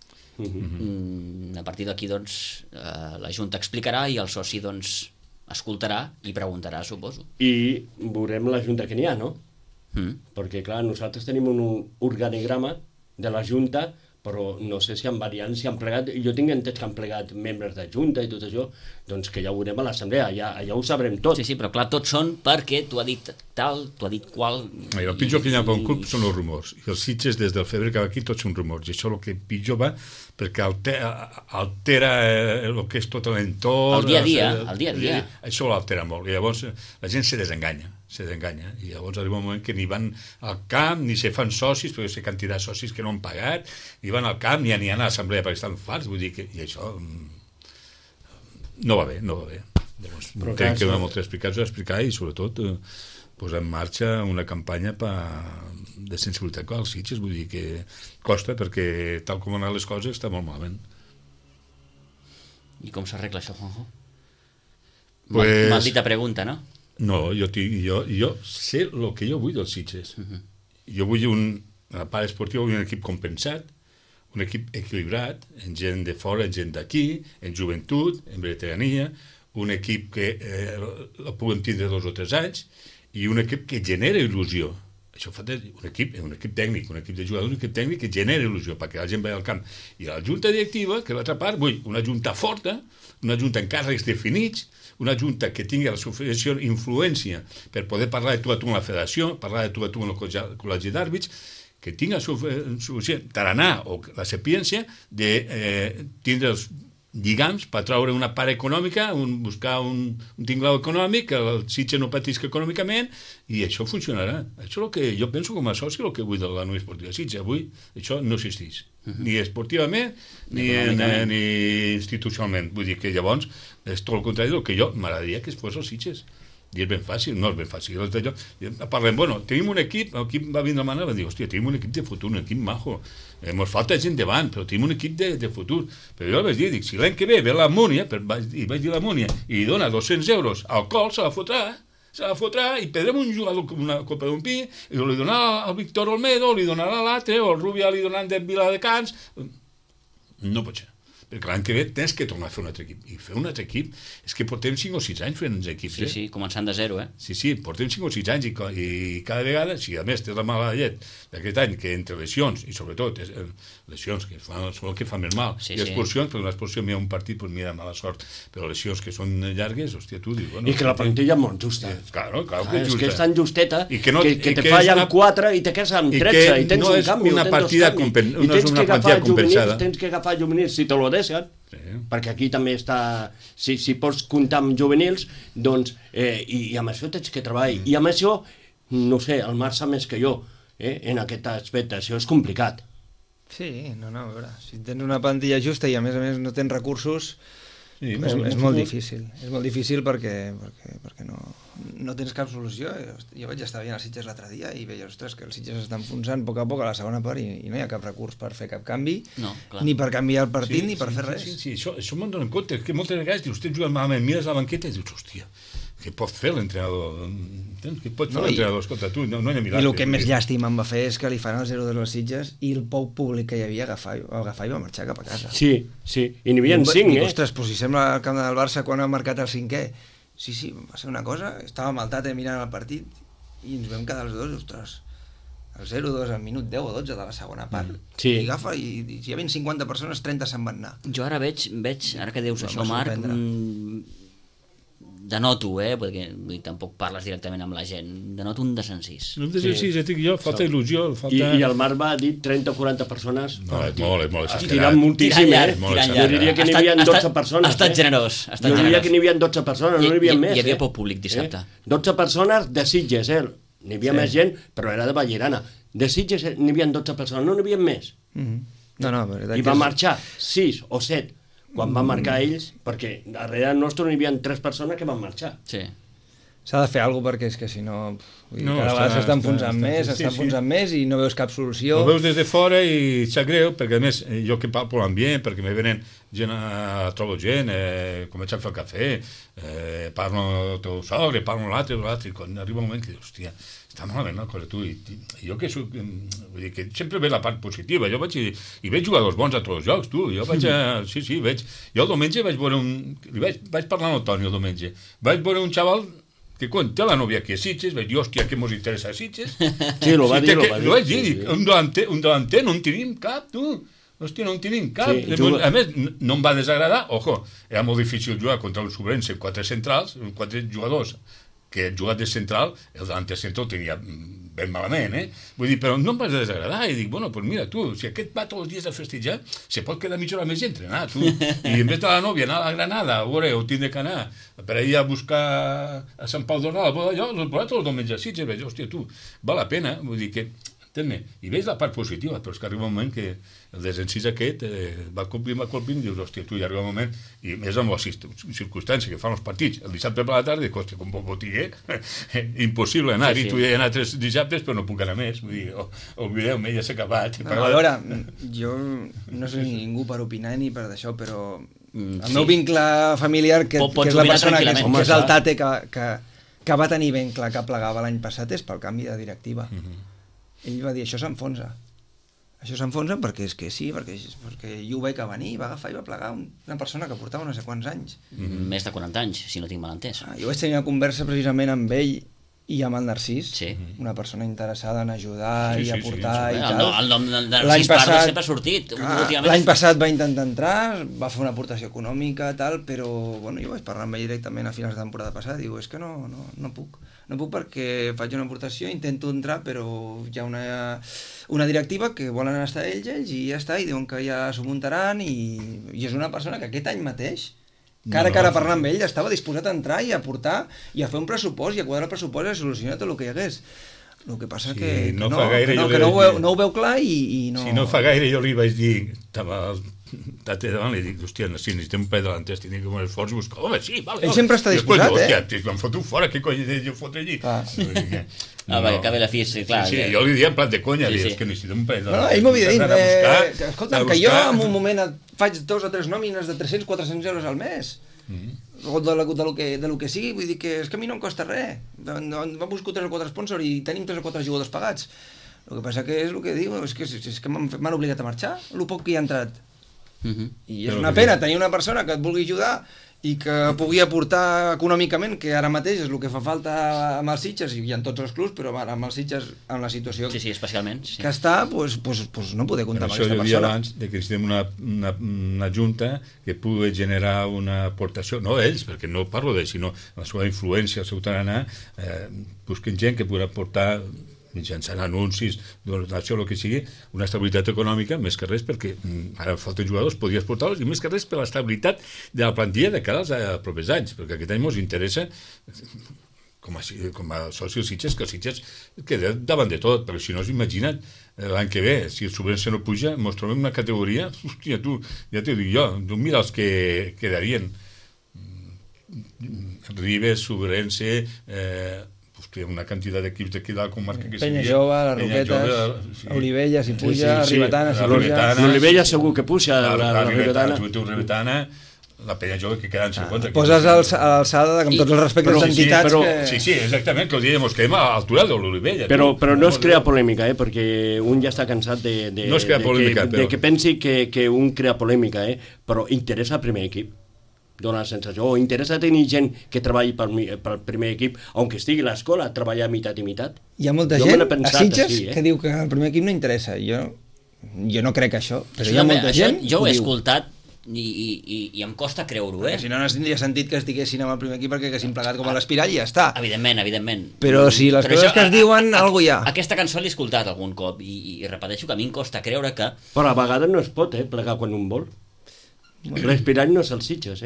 A partir d'aquí, doncs, la Junta explicarà i el soci, doncs, escoltarà i preguntarà, suposo. I veurem la Junta que n'hi ha, no? Perquè, clar, nosaltres tenim un organigrama de la Junta, però no sé si han variat, si han plegat. Jo tinc entès que han plegat membres de Junta i tot això, doncs que ja ho veurem a l'assemblea, ja ho sabrem tot. Sí, però clar, tots són perquè tu ha dit tal, tu ha dit qual... El pitjor que hi ha per un club són els rumors. I els Sitges, des del febrer cap aquí, tots són rumors. I això el que pitjor va, perquè altera el que és tot l'entorn... El dia a dia. Això l'altera molt. I llavors la gent se desenganya. I llavors arriba un moment que ni van al camp ni se fan socis, perquè sé quantitat de socis que no han pagat, ni van al camp ni aniran a l'assemblea perquè estan farts, vull dir que i això no va bé. Llavors tenc que donar moltes explicar i sobretot posar en marxa una campanya de sensibilitat als Sitges, vull dir que costa perquè tal com han anat les coses està molt malament. I com s'arregla això, Juanjo? Pues... Maldita pregunta, no? No, jo sé el que jo vull dels Sitges. Jo vull a part esportiu, un equip compensat, un equip equilibrat, en gent de fora, en gent d'aquí, en joventut, en veterania, un equip que el puguem tindre 2 o 3 anys, i un equip que genera il·lusió. Això fa un equip tècnic, un equip de jugadors, un equip tècnic que genera il·lusió perquè la gent vagi al camp. I la junta directiva, que l'altra part, vull una junta forta, una junta amb càrrecs definits, una junta que tingui la suficient influència per poder parlar de tu a tu en la federació, parlar de tu a tu en el col·legi d'àrbits, que tingui suficient tarannà o la sapiència de tindre els lligams per treure una part econòmica, buscar un tinglau econòmic, que el Sitges no patisca econòmicament, i això funcionarà. Això és el que jo penso com a soci, el que vull de la Unió Esportiva Sitges. Avui això no existeix, ni esportivament ni institucionalment. Vull dir que llavors és tot el contrari del que jo m'agradaria que es fos els Sitges. I és ben fàcil, no és ben fàcil. Parlem, tenim un equip, l'equip va vindre a mà i va dir, hòstia, tenim un equip de futur, un equip majo, ens falta gent davant, però tenim un equip de futur. Però jo vaig dir, si l'any que ve la Múnia, i vaig dir la Múnia, i li dona 200 euros al col, se la fotrà, i perdrem un jugador com una copa d'un pi, i li donarà al Víctor Olmedo, li donarà a l'altre, o al Rubià li donaran de Viladecans. No pot ser. Perquè l'any que ve tens que tornar a fer un altre equip. I fer un altre equip és que portem 5 o 6 anys fent uns equips. Sí, començant de zero, Sí, portem 5 o 6 anys i cada vegada, si a més tens la mala llet d'aquest any, que entre lesions, i sobretot lesions que són el que fa més mal, i expulsions, perquè una expulsió m'hi ha un partit, doncs m'hi ha mala sort, però lesions que són llargues, hòstia, tu dius... I que la plantilla és molt justa. Claro que és justa. És que és tan justeta que te fallen 4 i te quedes amb 13, i tens un canvi, no és una partida compensada. Tens que agafar juvenils si te lo deixen, perquè aquí també està, si pots comptar amb juvenils, doncs, i amb això tens que treballar, i amb això, no sé, el Marc sap més que jo, en aquest aspecte, això és complicat. Sí, a veure, si tens una plantilla justa i a més no tens recursos, és molt difícil perquè no tens cap solució. Jo vaig estar veient els Sitges l'altre dia i veia, ostres, que els Sitges s'estan enfonsant a poc a la segona part i no hi ha cap recurs per fer cap canvi, ni per canviar el partit ni per fer res. Sí, això m'ho dono en compte, que moltes vegades dius, tens jugat malament, mires la banqueta i dius, hòstia, què pot fer l'entrenador? Què pot fer l'entrenador? Escolta, tu, no hi ha mirat. I el que més llàstima em va fer és que li fan el 0-2 als Sitges i el poc públic que hi havia agafar i va marxar cap a casa. Sí, i n'hi havia 5, Ostres, però si sembla el camp del Barça quan ha marcat el 5è. Sí, va ser una cosa, estàvem al Tate mirant el partit i ens vam quedar els dos, ostres, el 0-2 al minut 10 o 12 de la segona part, i agafa, i si hi havia 50 persones, 30 se'n van anar. Jo ara veig, ara que dius això, Marc, denoto, perquè tampoc parles directament amb la gent, denoto un desencís. Un desencís, et dic jo, falta il·lusió. I el Marc va dir 30 o 40 persones. No, és molt exagerat. Moltíssim, jo diria que n'hi havia 12 persones. Ha estat generós. Jo diria que n'hi havia 12 persones, no n'hi havia més. Hi havia poc públic dissabte. 12 persones de Sitges, n'hi havia més gent, però era de Vallirana. De Sitges n'hi havia 12 persones, no n'hi havia més. I va marxar 6 o 7 quan van marcar ells, perquè darrere nostre n'hi havia 3 persones que van marxar. Sí. S'ha de fer alguna cosa perquè és que si no cada vegada s'està enfonsant més i no veus cap solució. Ho veus des de fora i sap greu, perquè a més jo que parlo l'ambient, perquè me venen gent, trobo gent, començo a fer cafè, parlo el teu sogre, parlo l'altre, i quan arriba un moment que dius, hòstia, està malament la cosa, tu, i jo que soc, vull dir que sempre veig la part positiva, jo vaig i veig jugadors bons a tots els jocs, tu, jo vaig veig, jo el diumenge vaig veure vaig parlar amb el Toni el diumenge, vaig veure un xaval que quan té la nòvia aquí a Sitges, vaig dir, hòstia, que mos interessa a Sitges. Sí, lo va dir. Lo vaig dir, un delanter no en tenim cap, tu. Hòstia, no en tenim cap. A més, no em va desagradar, ojo, era molt difícil jugar contra un Sobrense, 4 centrals, 4 jugadors que han jugat de central, el delanter central tenia ben malament, Vull dir, però no em va desagradar, i dic, bueno, pues mira, tu, si aquest va tots els dies a festejar, se pot quedar mitja hora més i entrenar, tu. I en vez de la nòvia anar a la Granada, a veure, on tindré que anar, per ir a buscar a Sant Pau d'Ornal, allò, els portat els diumenges a Sitges, veig, hòstia, tu, val la pena, vull dir que, entén-me, i veig la part positiva, però és que arriba un moment que el desencís aquest va colpint, i dius, hòstia, tu, i arriba un moment, i més amb la circumstància que fan els partits, el dissabte per la tarda, hòstia, com botiguer, impossible anar, i tu ja he anat 3 dissabtes, però no puc anar més, vull dir, oblideu-me, ja s'ha acabat. A veure, jo no soc ningú per opinar ni per d'això, però el meu vincle familiar, que és la persona que és el Tate, que va tenir ben clar que plegava l'any passat, és pel canvi de directiva. Ell va dir, això s'enfonsa. Això s'enfonsa perquè és que sí, perquè jo ho veig a venir, va agafar i va plegar una persona que portava no sé quants anys. Més de 40 anys, si no tinc mal entès. Jo vaig tenir una conversa precisament amb ell i amb el Narcís, una persona interessada en ajudar i aportar i tal. El nom de Narcís Pardo sempre ha sortit. L'any passat va intentar entrar, va fer una aportació econòmica, tal, però bueno, jo vaig parlar amb ell directament a finals de temporada passada, diu, és que no puc. No puc perquè faig una aportació, intento entrar, però hi ha una directiva que volen estar ells i ja està, i diuen que ja s'ho muntaran, i és una persona que aquest any mateix, cara a cara parlant amb ell, estava disposat a entrar i a aportar i a fer un pressupost i a quadrar el pressupost i a solucionar tot el que hi hagués. El que passa que no ho veu clar i no... Si no fa gaire jo li vaig dir, estava al Tate davant, li dic, hòstia, si necessitem un parell delanter, tinc que fer esforç, buscar, home, sí, vale. Ell sempre està disposat, hòstia, em foto fora, què cony jo fotre allí? Que ve la fi, sí, clar. Sí, jo li dia en plat de conya, és que necessitem un parell delanter. Ell m'ho havia dit, escolta, que jo en un moment faig 2 o 3 nòmines de 300-400 euros al mes, o del que sigui, vull dir que és que a mi no em costa res. Vam buscar 3 o 4 sponsors i tenim 3 o 4 jugadors pagats. El que passa que és el que diu, és que m'han obligat a marxar, el poc que hi ha entrat. I és una pena tenir una persona que et vulgui ajudar i que pugui aportar econòmicament, que ara mateix és el que fa falta amb els Sitges, i en tots els clubs, però ara amb els Sitges, en la situació especialment, que està, doncs no poder comptar amb aquesta persona. Això jo dia abans que necessitem una junta que pugui generar una aportació, no ells, perquè no parlo d'ells, sinó la seva influència, el seu tarannà, busquen gent que pugui aportar mitjançant anuncis, donació, el que sigui, una estabilitat econòmica, més que res, perquè ara falten jugadors, podies portar-los, i més que res per l'estabilitat de la plantilla de cara als propers anys, perquè aquest any ens interessa, com a soci del Sitges, que el Sitges queda davant de tot, però si no, imagina't, l'any que ve, si el Sobrense no puja, ens trobem una categoria, hòstia, tu, ja t'ho dic jo, tu mira els que quedarien, Ribes, Sobrense, una quantitat d'equips d'aquí de la comarca que Penya Jove, les Roquetes, Olivella, si puja, Ribetana, si puja... L'Olivella segur que puja, la Ribetana, la Penya Jove que queden segons... Poses a l'alçada, amb tots els respectes d'entitats que... Sí, exactament, que el dia ens quedem a l'altura de l'Olivella. Però no es crea polèmica, perquè un ja està cansat de que pensi que un crea polèmica, però interessa el primer equip. Dóna la sensació, o interessa tenir gent que treballi pel primer equip, aunque estigui a l'escola, treballar mitat i mitat. Hi ha molta gent a Sitges que diu que el primer equip no interessa. Jo no crec això, però hi ha molta gent. Jo ho he escoltat i em costa creure-ho, Si no tindria sentit que estiguessin amb el primer equip perquè haguessin plegat com a l'espirall i ja està. Evidentment. Però si les coses que es diuen, algú hi ha. Aquesta cançó l'he escoltat algun cop i repeteixo que a mi em costa creure que... Però a vegades no es pot, plegar quan un vol. L'espirall no és el Sitges,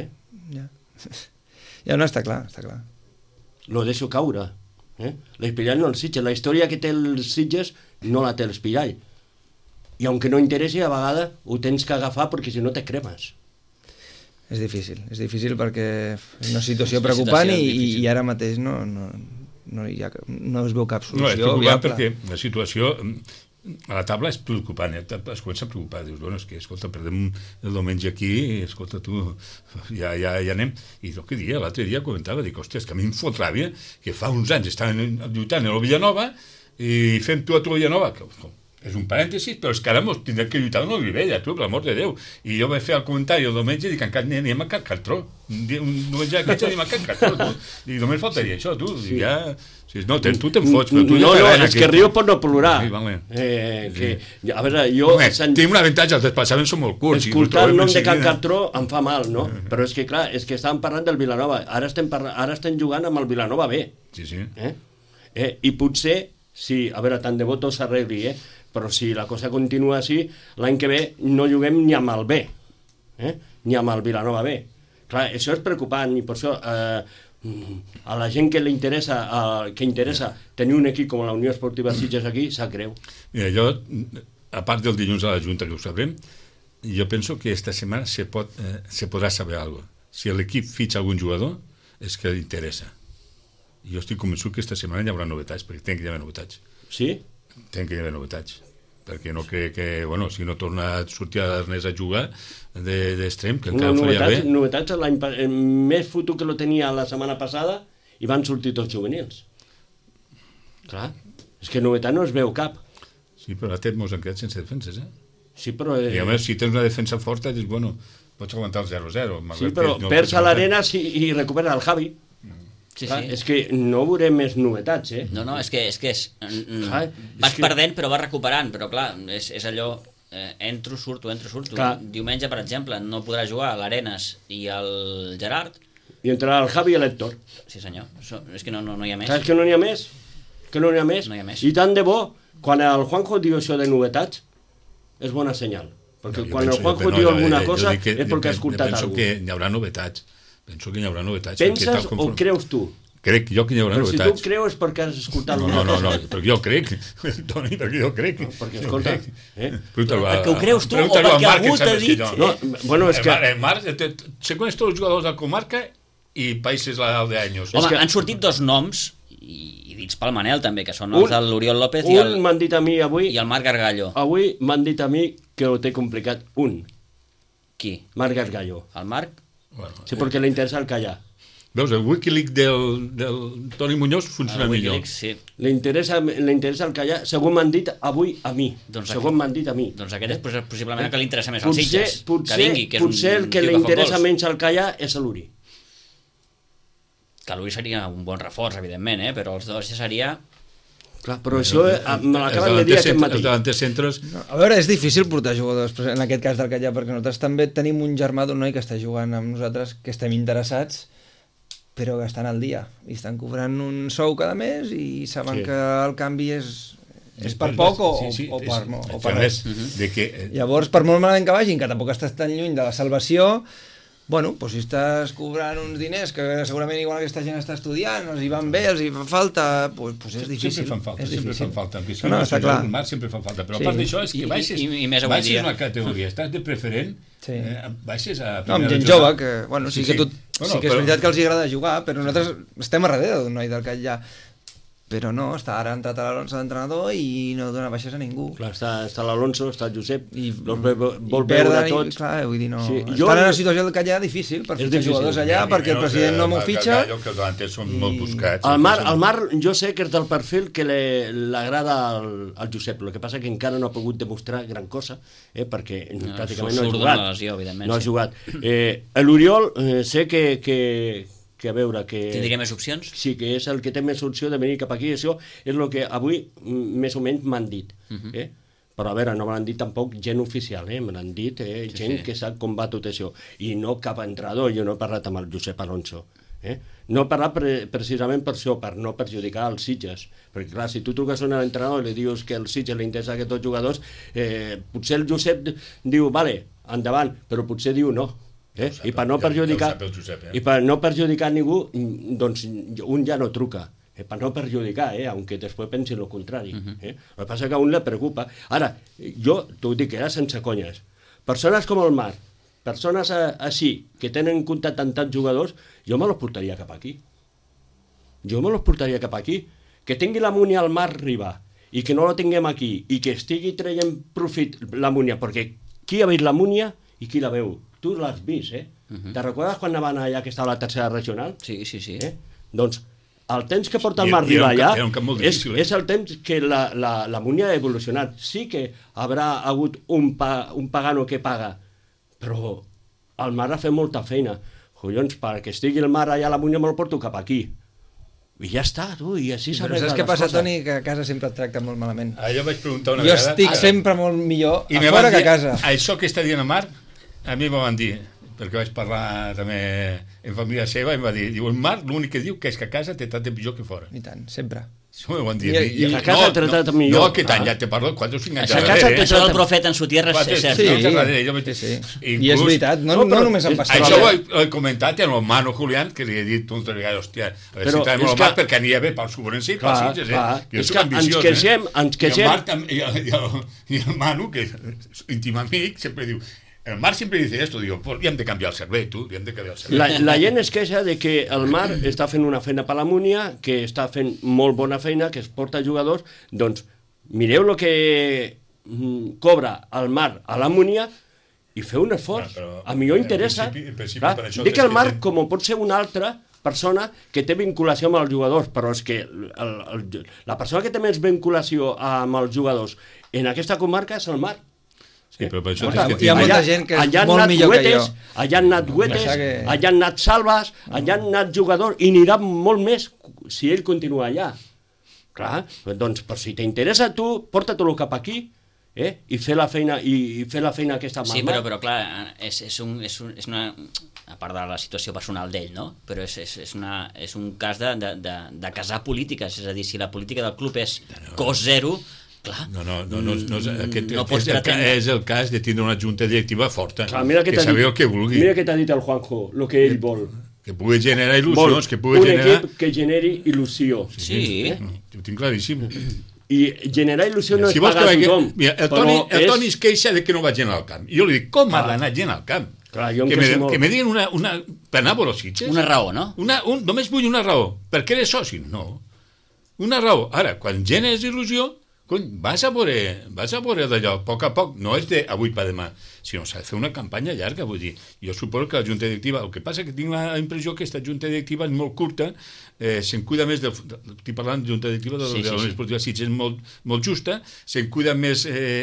Ja no, està clar. Lo deixo caure. L'espirall no el Sitges. La història que té el Sitges no la té l'espirall. I aunque no interessi, a vegades ho tens que agafar perquè si no te cremes. És difícil perquè és una situació preocupant i ara mateix no es veu cap solució. No, és preocupant perquè la situació a la taula és preocupant, es comença a preocupar, dius, bueno, és que, escolta, perdem el diumenge aquí, i, escolta, tu, ja anem, i el que dia, l'altre dia comentava, dic, hòstia, és que a mi em fot ràbia que fa uns anys estaven lluitant a la Villanova i fem tu a Villanova, que és un parèntesis, però és que ara ens tindrem que lluitar a una Olivella, tu, per l'amor de Déu. I jo vaig fer el comentari el diumenge i dic, encara anem a Can Cartró. Un diumenge aquest anem a Can Cartró, tu. I només faltaria això, tu. I ja... No, tu te'n fots, però tu... No, és que Rio pot no plorar. Sí, vale. A veure, jo... Tenim un avantatge, els desplaçaments són molt curts. Escoltar el nom de Can Cartró em fa mal, no? Però és que, clar, és que estàvem parlant del Vilanova. Ara estem jugant amb el Vilanova B. Sí. I potser, si... A veure, tant de bo tot s'arregli, però si la cosa continua així, l'any que ve no juguem ni amb el B, ni amb el Vilanova B. Clar, això és preocupant i per això a la gent que li interessa tenir un equip com la Unió Esportiva Sitges aquí, sap greu. Mira, jo, a part del dilluns a la Junta, que ho sabrem, jo penso que esta setmana se podrà saber alguna cosa. Si l'equip fitxa algun jugador, és que li interessa. Jo estic convençut que esta setmana hi haurà novetats, perquè tenen que hi haver novetats. Sí? Tenen que hi haver novetats, perquè no crec que, bueno, si no torna a sortir a Arnès a jugar d'extrem, que encara faria bé. Novetats l'any més fotut que lo tenia la setmana passada i van sortir tots juvenils. Clar, és que novetat no es veu cap. Sí, però ara ens han quedat sense defenses, Sí, però... I a més, si tens una defensa forta, dius, bueno, pots aguantar el 0-0. Sí, però perds a l'Arena i recupera el Javi. Sí. És que no veurem més novetats, No, és que vas perdent però vas recuperant, però clar, és allò, entro, surto. Diumenge, per exemple, no podrà jugar l'Arenas i el Gerard. I entrarà el Javi i l'Héctor. Sí, senyor, és que no hi ha més. Saps que no n'hi ha més? No hi ha més. I tant de bo, quan el Juanjo diu això de novetats, és bona senyal. Perquè quan el Juanjo diu alguna cosa és perquè ha escoltat alguna cosa. Penso que hi haurà novetats. Penses o creus tu? Crec jo que hi haurà novetats. Però si tu creus és perquè has escoltat alguna cosa. No, perquè jo crec. Toni, perquè jo crec. Perquè, escolta... Perquè ho creus tu o perquè algú t'ha dit... Bueno, és que... El Marc, se coneix tots els jugadors de la comarca i països de anys. Home, han sortit dos noms, i dits pel Manel també, que són els de l'Oriol López i m'han dit a mi avui... I el Marc Gargallo. Avui m'han dit a mi que ho té complicat. Qui? Marc Gargallo. El Marc? Bueno, sí, perquè li interessa el callar. Veus, el Wikileaks del Toni Muñoz funciona millor. Sí. Li interessa el callar, segons m'han dit avui a mi. Doncs aquest és possiblement el que li interessa més als Sitges. Potser el que li interessa menys el callar és l'Uri. Que l'Uri seria un bon reforç, evidentment, però els dos ja seria... Clar, però això me l'acaben de dir aquest matí. A veure, és difícil portar jugadors, en aquest cas del Callar, perquè nosaltres també tenim un germà d'un noi que està jugant amb nosaltres, que estem interessats, però que estan al dia, i estan cobrant un sou cada mes i saben que el canvi és per poc o per res. Llavors, per molt malament que vagin, que tampoc estàs tan lluny de la salvació, bueno, doncs si estàs cobrant uns diners que segurament igual aquesta gent està estudiant, els hi van bé, els hi fa falta, doncs és difícil. Sempre fan falta. No, està clar. Sempre fan falta, però a part d'això és que baixes una categoria, estàs de preferent, baixes a... No, amb gent jove, que, bueno, sí que és veritat que els agrada jugar, però nosaltres estem a darrere d'un noi del Callar. Però no, ara ha entrat a l'Alonso d'entrenador i no dona baixes a ningú. Clar, està l'Alonso, està el Josep, vol veure tots. Clar, vull dir, no... Estan en una situació del Callar difícil per fitxar jugadors allà, perquè el president no m'ho fitxa. Els davanters són molt buscats. El Marc, jo sé que és del perfil que l'agrada al Josep, el que passa que encara no ha pogut demostrar gran cosa, perquè pràcticament no ha jugat. L'Oriol sé que a veure que... Tindria més opcions? Sí, que és el que té més opció de venir cap aquí, això és el que avui més o menys m'han dit. però a veure, no me l'han dit tampoc gent oficial, me l'han dit gent que sap com va tot això, i no cap entrenador. Jo no he parlat amb el Josep Alonso, no he parlat precisament per això, per no perjudicar els Sitges, perquè clar, si tu truques a un entrenador i li dius que el Sitges li interessa aquests dos jugadors, potser el Josep diu, vale, endavant, però potser diu no. I per no perjudicar ningú, doncs un ja no truca. Per no perjudicar, aunque després pensi el contrari. El que passa que a un le preocupa. Ara, jo t'ho dic, sense conyes. Persones com el Marc, persones així, que tenen contacte amb tants jugadors, jo me los portaria cap aquí. Que tingui la Múnia al Marc Riba i que no la tinguem aquí i que estigui traient profit la Múnia, perquè qui ha vist la Múnia i qui la veu? Tu l'has vist, Te recordes quan anaven allà que estava a la tercera regional? Sí. Doncs el temps que porta el Marc Riba allà és el temps que la Múnia ha evolucionat. Sí que haurà hagut un pagano que paga, però el Marc ha fet molta feina. Collons, perquè estigui el Marc allà a la Múnia me'l porto cap aquí. I ja està, tu, i així s'arregla les coses. Però saps què passa, Toni? Que a casa sempre et tracten molt malament. Jo vaig preguntar una vegada... Jo estic sempre molt millor a fora que a casa. Això que està dient el Marc, a mi m'ho van dir, perquè vaig parlar també en família seva, i em va dir, el Marc l'únic que diu que és que a casa t'he tratat millor que fora. I tant, sempre. Això m'ho van dir. I a casa t'he tratat millor. No, aquest any ja te parlo, 4 o 5 anys. Això del profeta en su tierra és cert. Sí. I és veritat, no només en passava. Això ho he comentat amb el Mano Julián, que li he dit una vegada, hòstia, a veure si traiem el Marc, perquè aniria bé pel Sobrense i pels Sitges, És que ens queixem... I el Mano, que és íntim amic, sempre diu... El Marc sempre dice esto, digo, pues li hem de canviar el servei, tu, li hem de canviar el servei. La gent es queixa de que el Marc està fent una feina per la Múnia, que està fent molt bona feina, que es porta jugadors, doncs mireu el que cobra el Marc a la Múnia i feu un esforç. A mi interessa. Dic que el Marc, com pot ser una altra persona que té vinculació amb els jugadors, però és que la persona que té més vinculació amb els jugadors en aquesta comarca és el Marc. Sí, però per això hi ha molta gent que és molt millor que jo. Allà han anat Huetes, allà han anat Salvas, allà han anat jugadors, i n'irà molt més si ell continua allà. Clar, doncs, per si t'interessa tu, porta-te-lo cap aquí, i fer la feina aquesta malament. Sí, però clar, és una... a part de la situació personal d'ell, no? Però és un cas de casar polítiques, és a dir, si la política del club és cos zero, clar, és el cas de tindre una junta directiva forta, que sabeu el que vulgui. Mira què t'ha dit el Juanjo, el que ell vol. Que pugui generar il·lusions, un equip que generi il·lusió. Sí. Ho tinc claríssim. I generar il·lusió no és pagar a tothom. El Toni es queixa de que no va gent al camp. I jo li dic, com ha d'anar gent al camp? Que me diguin per anar a veure els Sitges. Una raó, no? Només vull una raó. Per què eres soci? No. Una raó. Ara, quan generes il·lusió, vas a veure d'allò, a poc, no és d'avui per demà, sinó s'ha de fer una campanya llarga, vull dir, jo suposo que la Junta Directiva, el que passa que tinc la impressió que aquesta Junta Directiva és molt curta, se'n cuida més, estic parlant de Junta Directiva de la Unió Esportiva Sitges, molt justa, se'n cuida més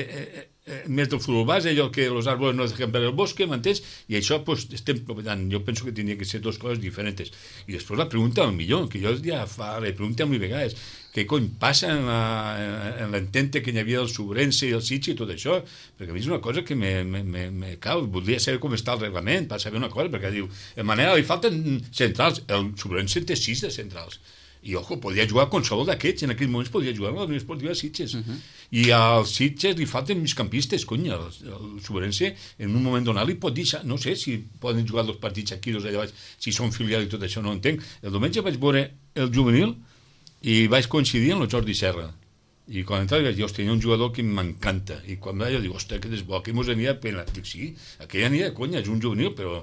del futbol base, allò que els arbres no dejen ver el bosque, m'entens? I això estem propetant. Jo penso que tindria que ser dues coses diferents. I després la pregunta al millor, que jo ja la pregunta molt vegades, què cony passa en l'entente que hi havia del Sobrense i el Sitges i tot això? Perquè a mi és una cosa que me cau. Voldria saber com està el reglament per saber una cosa, perquè diu, de manera li falten centrals. El Sobrense té 6 de centrals. I, ojo, podia jugar a qualsevol d'aquests, en aquells moments podia jugar a la Unió Esportiva Sitges. I als Sitges li falten migcampistes, cony, el Sobrense en un moment donat li pot dir, no sé si poden jugar 2 partits aquí, 2 allà baix, si són filials i tot això, no ho entenc. El diumenge vaig veure el juvenil i vaig coincidir amb el Jordi Serra. I quan entrava vaig dir, hòstia, hi ha un jugador que m'encanta. I quan vaig dir, hòstia, que és bo, aquí mos aniria pena. Dic, sí, aquella aniria, conya, és un juvenil, però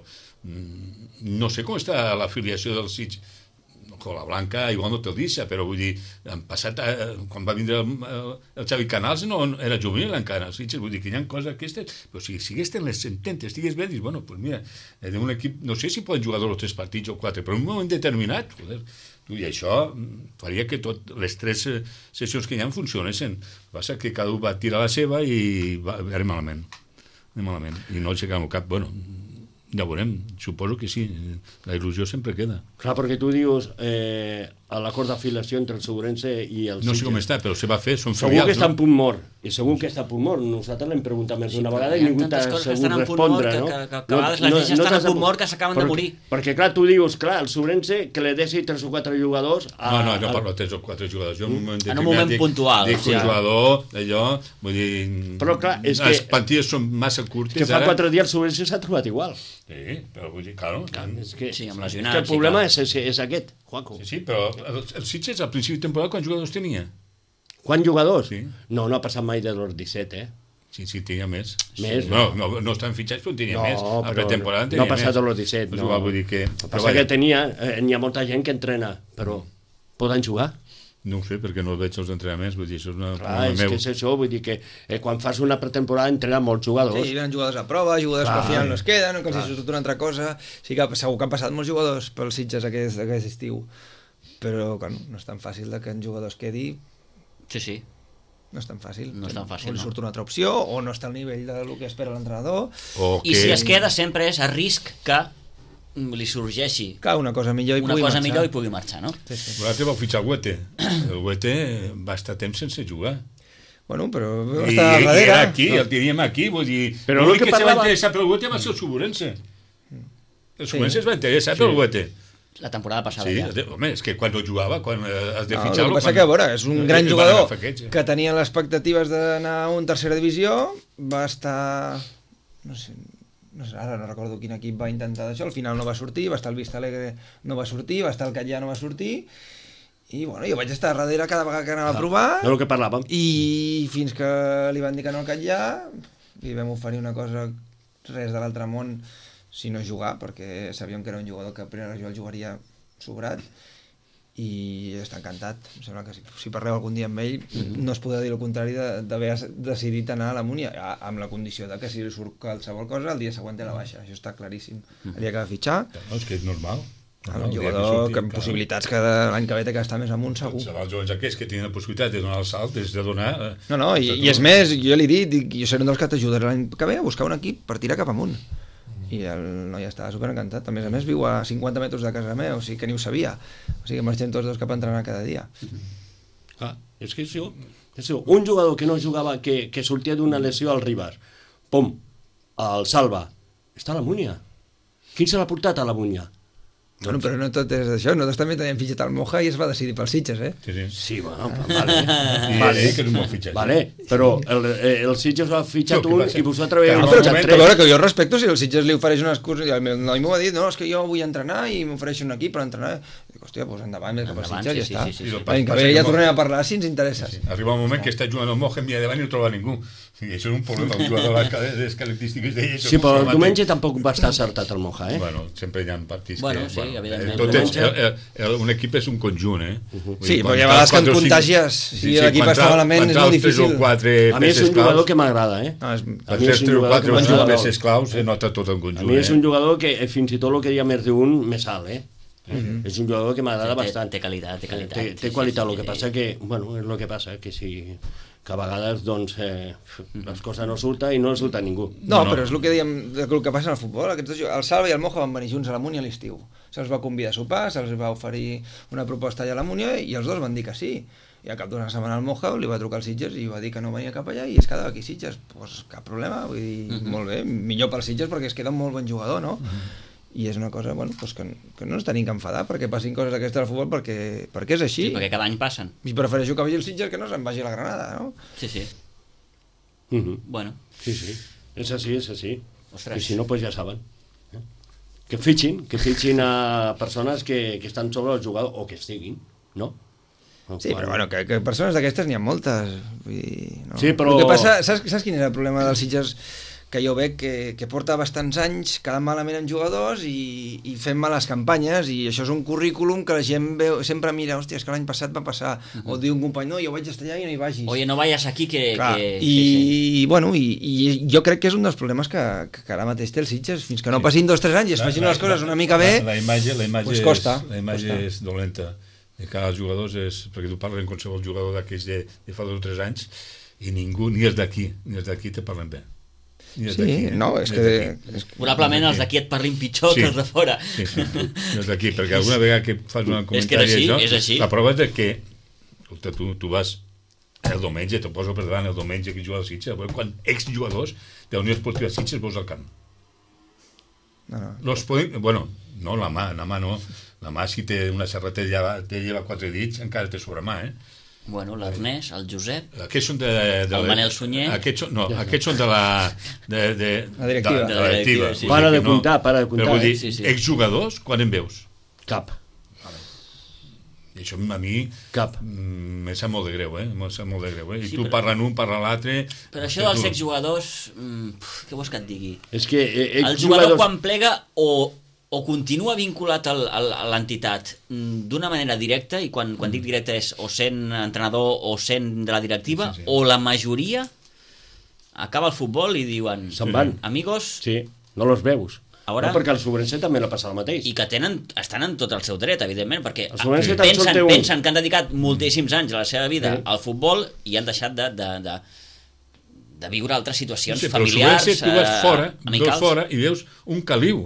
no sé com està l'afiliació del Sitges. La Blanca igual no te'l deixa, però vull dir, han passat, quan va vindre el Xavi Canals no era juvenil encara, vull dir que hi ha coses aquestes, però si estiguessin les sententes, estigués bé, dius, bueno, pues mira, d'un equip, no sé si poden jugar 2 o 3 partits o 4, però en un moment determinat, joder, i això faria que les 3 sessions que hi ha funcionessin. Passa que cada un va tirar la seva i va haver malament, i no aixecàvem el cap, bueno, ja ho veurem, suposo que sí, la il·lusió sempre queda. Clar, perquè tu dius, l'acord d'afiliació entre el Segurense i el Sitges. No sé com està, però se va fer, són segur filials. Que està en punt mort, i segur que està en punt mort. Nosaltres l'hem preguntat més d'una vegada i ningú t'ha sabut respondre, no? Que a vegades les lleis estan en punt mort que s'acaben de morir. Perquè, clar, tu dius, clar, el Segurense que li deixi 3 o 4 jugadors... No parlo de 3 o 4 jugadors. En un moment puntual. Dic un jugador, allò, vull dir... Però, clar, és que... Les plantilles són massa curtes, que fa 4 dies el Segurense s'ha trobat igual. Sí, però vull dir, claro. És que, sí, amb lesionats. el problema és aquest, Juanjo. Sí, però el Sitges al principi de temporada quants jugadors tenia? Quants jugadors? Sí. No ha passat mai de los 17, Sí, tenia més. Més? No estan fitxats, però tenia més. A pretemporada tenia més. No ha passat de los 17, no. Vull dir que... El que passa que n'hi ha molta gent que entrena, però poden jugar? No ho sé, perquè no veig els entrenaments, vull dir, això és una... Clar, és que és això, vull dir que quan fas una pretemporada entrenen molts jugadors. Sí, hi venen jugadors a prova, jugadors que al final no es queden, que els surt una altra cosa... Sí que segur que han passat molts jugadors pels Sitges aquest estiu, però no és tan fàcil que un jugador es quedi... Sí. No és tan fàcil. No és tan fàcil, o li surt una altra opció, o no està al nivell del que espera l'entrenador... I si es queda sempre és a risc que li sorgeixi una cosa millor i pugui marxar, no? Sí. L'altre vau fitxar el Huete. El Huete va estar temps sense jugar. Bueno, però I era aquí, el teníem aquí, vull dir... Però l'únic que se va interessar pel Huete va ser el Segurense. El Segurense es va interessar pel Huete. La temporada passada ja. Home, és que quan no jugava, quan has de fitxar-lo... El que passa que, a veure, és un gran jugador que tenia les expectatives d'anar a un tercera divisió, va estar... No sé, ara no recordo quin equip va intentar d'això, al final no va sortir, va estar el Vista Alegre, no va sortir, va estar el Catllà, no va sortir, i bueno, jo vaig estar darrere cada vegada que anava a provar, del que parlàvem, i fins que li van dir que no al Catllà, li vam oferir una cosa, res de l'altre món, si no jugar, perquè sabíem que era un jugador que a primera regió el jugaria sobrat, i està encantat. Em sembla que si parleu algun dia amb ell no es podrà dir el contrari d'haver decidit anar a la Múnia, amb la condició de que si li surt qualsevol cosa el dia següent té la baixa, això està claríssim. El dia que va fitxar, és que és normal. Un jugador amb possibilitats que l'any que ve té que estar més amunt segur. Els joves aquests que tenen la possibilitat de donar el salt, és de donar... No, i és més, jo li he dit, jo seré un dels que t'ajudaré l'any que ve a buscar un equip per tirar cap amunt. I el noi estava superencantat. A més, viu a 50 metres de casa meva, o sigui que ni ho sabia. O sigui que marxem tots dos cap a entrenar cada dia. És que això, un jugador que no jugava, que sortia d'una lesió al Ribas, pum, el salva, està a la Múnia. Qui se l'ha portat a la Múnia? Bueno, però no tot és això. Nosaltres també teníem fitxat al Moja i es va decidir pels Sitges, Sí, bueno, vale, que és un bon fitxatge. Vale, però el Sitges ho ha fitxat un i vosaltres heu fitxat tres. Però que jo respecto si el Sitges li ofereix unes curses, i el noi m'ho va dir, no, és que jo vull entrenar i m'ofereix un equip per entrenar. Dic, hòstia, doncs endavant, cap al Sitges, ja està. L'any que ve ja tornem a parlar si ens interessa. Arriba un moment que està jugant el Moja i mira davant i no troba ningú. I això és un problema, un jugador de les característiques d'ell. Sí, però el diumenge tampoc va estar acertat el Moja, Bueno, sempre hi ha partits que... Bueno, sí, evidentment. Un equip és un conjunt, Sí, però hi ha vegades que en contagies. Si l'equip està malament és molt difícil. A mi és un jugador que m'agrada, A mi és un jugador que m'agrada. Peces claus se nota tot en conjunt. A mi és un jugador que fins i tot el que hi ha més d'un me salt, És un jugador que m'agrada bastant. Té qualitat. Té qualitat, el que passa que... Bueno, és el que passa, que si... que a vegades doncs, les coses no surten i no surta ningú. No, però és el que dèiem, el que passa en el futbol. El Salva i el Moja van venir junts a la Múnia a l'estiu. Se'ls va convidar a sopar, se'ls va oferir una proposta allà a la Múnia i els dos van dir que sí. I al cap d'una setmana al Moja li va trucar als Sitges i va dir que no venia cap allà i es quedava aquí a Sitges. Pues cap problema, vull dir, molt bé, millor pels Sitges perquè es queda un molt bon jugador, no? I és una cosa, bueno, pues que no ens tenim que enfadar perquè passin coses d'aquestes al futbol perquè és així. Sí, perquè cada any passen. I prefereixo que vagi el Sitges que no se'n vagi a la Granada, no? Sí. Bueno. Sí. És així. Ostres. I si no, pues ja saben. Que fitxin a persones que estan sobre el jugador o que estiguin, no? Sí, però bueno, que persones d'aquestes n'hi ha moltes. Vull dir, no? Sí, però... El que passa, saps quin és el problema dels Sitges? Que jo veig que porta bastants anys quedant malament amb jugadors i fent males campanyes i això és un currículum que la gent veu, sempre mira, hòstia, és que l'any passat va passar, o diu un company, no, jo vaig estar allà i no hi vagis. Oye, no vayas aquí que... Bueno, i jo crec que és un dels problemes que ara mateix té el Sitges, fins que no passin 2 o 3 anys i es facin les coses una mica bé, la imatge costa. La imatge és dolenta de cada jugador, perquè tu parles amb qualsevol jugador d'aquells de fa 2 o 3 anys i ningú, ni els d'aquí te parlen bé. Sí, no, és que... Probablement els d'aquí et parlin pitjor que els de fora. Sí, els d'aquí, perquè alguna vegada que fas un comentari és així. la prova és que tu vas el diumenge, te poso per davant el diumenge que juga al Sitges, quan exjugadors de la Unió Esportiva Sitges veus al camp. Bueno, no, la mà no. La mà, si té una serreta te lleva 4 dits, encara té sobre mà, Bueno, l'Ernest, el Josep, aquests són el Manel Sunyer. Aquests són de la directiva. Sí. Para de comptar. Però vull dir, exjugadors, quan en veus? Cap. I això a mi Cap. me sap molt de greu, I tu parla un, parla l'altre... Però això dels exjugadors, què vols que et digui? És que el jugador quan plega o continua vinculat a l'entitat d'una manera directa, i quan dic directa és o sent entrenador o sent de la directiva, o la majoria acaba el futbol i diuen... Se'n van. Amigos... Sí, no los veus. Ara, no, perquè el Sobrense també la passa el mateix. I que estan en tot el seu dret, evidentment, perquè pensen que han dedicat moltíssims anys a la seva vida al futbol i han deixat de viure altres situacions familiars, amicals. Fora i veus un caliu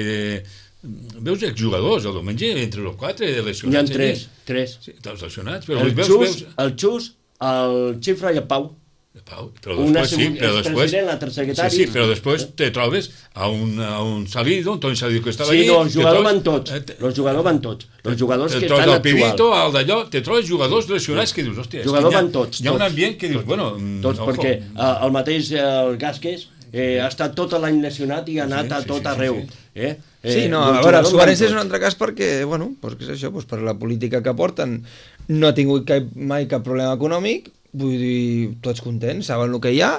veus exjugadors el diumenge entre els 4 lesionats. Hi ha 3. Sí, els lesionats. El Xus, el Xifra i el Pau. Però després però després te trobes a un Salido, un Toni Salido que estava allí. Sí, els jugadors van tots. Els jugadors que estan actuals. Pirito, el d'allò, te trobes jugadors lesionats que dius, hòstia, van tots. Hi ha un ambient que dius, bueno... Tots, perquè el mateix el Gasquez ha estat tot l'any lesionat i ha anat a tot arreu. Sí, no, a veure, el Suárez és un altre cas perquè, bueno, és això, per la política que porten no ha tingut mai cap problema econòmic. Vull dir, tots contents, saben el que hi ha.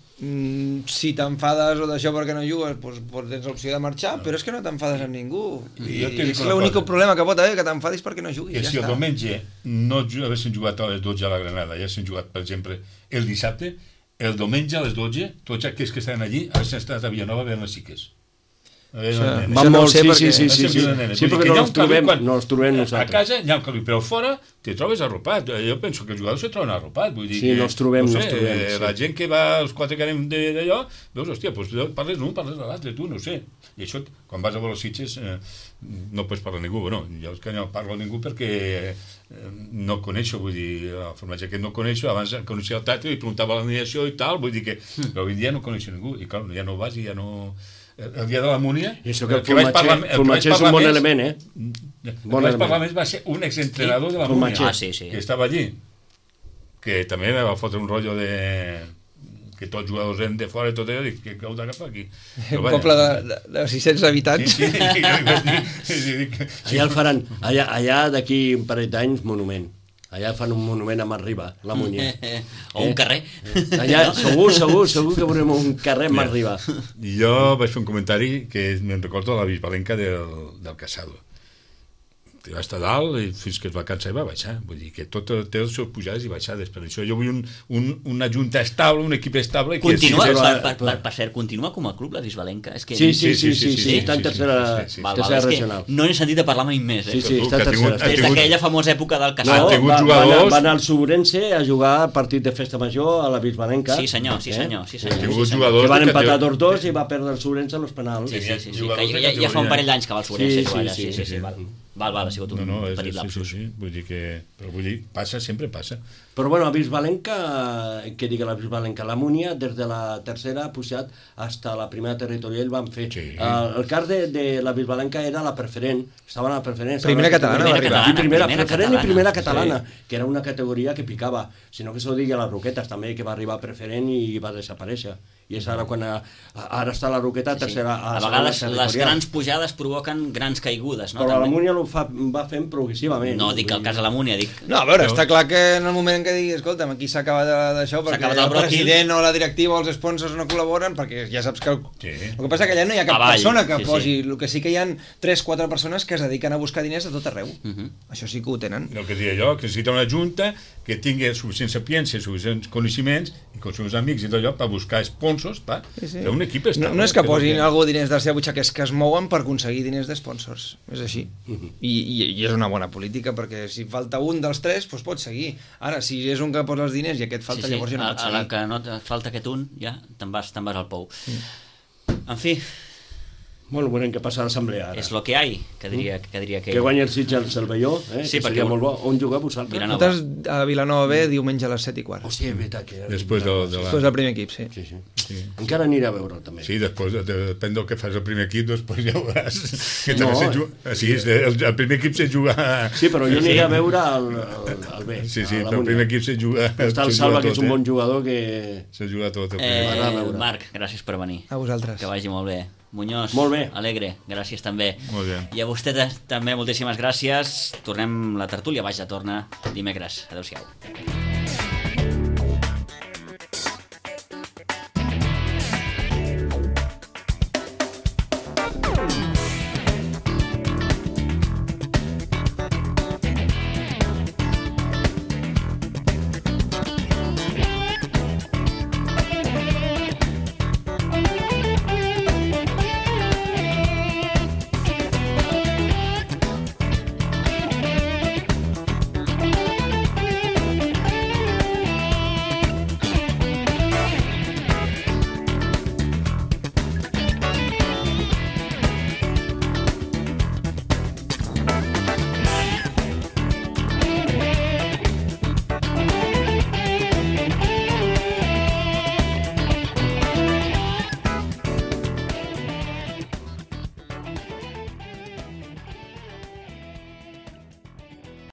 Si t'enfades o d'això perquè no jugues, doncs tens l'opció de marxar, però és que no t'enfades amb ningú. És l'únic problema que pot haver, que t'enfadis perquè no juguis. Que si el diumenge no haguessin jugat a les 12 a la Granada, ja haguessin jugat, per exemple, el dissabte, el diumenge a les 12, tots aquells que estaven allí haguessin estat a Villanova a veure les xiques. Van molt, sí, perquè no els trobem nosaltres. A casa hi ha un caliu, però fora te trobes arropat. Jo penso que els jugadors se troben arropats. Vull dir no els trobem. La gent que va, els 4 que anem d'allò, veus, hòstia, parles d'un, parles de l'altre, tu, no sé. I això, quan vas a veure els Sitges, no pots parlar a ningú. Bueno, jo és que no parlo a ningú perquè no coneixo, vull dir, el formatge que no coneixo, abans coneixia el Tati i preguntava l'alineació i tal, vull dir que, però avui dia no coneixo ningú, i clar, ja no vas i ja no... El dia de la Múnia... I això que el formatge és un bon element, El que vaig parlar més va ser un exentrenador de la Múnia, que estava allí, que també va fotre un rotllo de... que tots jugadors eren de fora i tot allò, dic, què heu d'agafar aquí? Un poble de 600 habitants. Allà el faran, allà d'aquí un parell d'anys, monument. Allà fan un monument a Marriba, la Múnia. O un carrer. Allà segur que veurem un carrer a Marriba. Jo vaig fer un comentari que me'n recordo de la bisbalenca del Casado. Va estar dalt i fins que es va cansar i va baixar. Vull dir que tot té els seus pujades i baixades. Per això jo vull una junta estable, un equip estable... Continua, per cert, continua com a club la Bisbalenca? Sí, està en tercera regional. No n'he sentit a parlar mai més. Sí, està en tercera. Des d'aquella famosa època del Casado. Van al Sobrense a jugar partit de festa major a la Bisbalenca. Sí, senyor. Que van empatar 2-2 i va perdre el Sobrense en els penals. Sí. Ja fa un parell d'anys que va al Sobrense. Sí. Val, ha sigut un petit lapsus. Sí. Vull dir que... Però vull dir, sempre passa. Però bueno, a Bisbalenca, què diga la Bisbalenca? La Múnia, des de la tercera ha pujat fins a la primera territorial, van fer... Sí. El cas de la Bisbalenca era la preferent, estava a la preferent... Primera catalana va arribar. Preferent i primera catalana, que era una categoria que picava, sinó que s'ho digui a les Roquetes també, que va arribar preferent i va desaparèixer. I és ara quan ara està la Roqueta tercera... A vegades les grans pujades provoquen grans caigudes, no? Però la Múnia va fent progressivament. No, dic el cas de la Múnia, dic... No, a veure, està clar que en el moment que digui, escolta'm, aquí s'acaba d'això perquè el president o la directiva o els sponsors no col·laboren, perquè ja saps que... El que passa que allà no hi ha cap persona que posi... El que sí que hi ha 3-4 persones que es dediquen a buscar diners a tot arreu. Això sí que ho tenen. El que deia jo, que necessita una junta que tingui suficient sapiència, suficients coneixements i com els seus amics i tot allò per buscar sponsors sponsors, va, fer un equip estable. No és que posin algú diners de la seva butxaca, és que es mouen per aconseguir diners de sponsors, és així. I és una bona política, perquè si falta un dels tres, doncs pots seguir. Ara, si és un que posa els diners i aquest falta, llavors ja no pots seguir. A la que no et falta aquest un, ja te'n vas al pou. En fi... Bueno, veurem què passa a l'assemblea ara. És lo que hay, que diria aquell. Que guanya el Sitges al Cervelló, sí, que seria molt bo. On jugueu vosaltres? Vilanova. Nosaltres a Vilanova B, diumenge a les 7:15. Hòstia, és veritat que... Després del primer equip, sí. Sí. Encara aniré a veure també. Sí, després, depèn del que fas el primer equip, després ja veuràs. Sí, el primer equip se juga... Sí, però jo aniré a veure el B. Sí, però el primer equip se juga... Està el Salva, que és un bon jugador que... Se juga tot. Marc, gràcies per venir. A vosaltres. Que vagi molt bé. Muñoz, molt bé. Alegre, gràcies també. Molt bé. I a vostè també moltíssimes gràcies. Tornem la tertúlia, vaja, torna dimecres. Adéu-siau.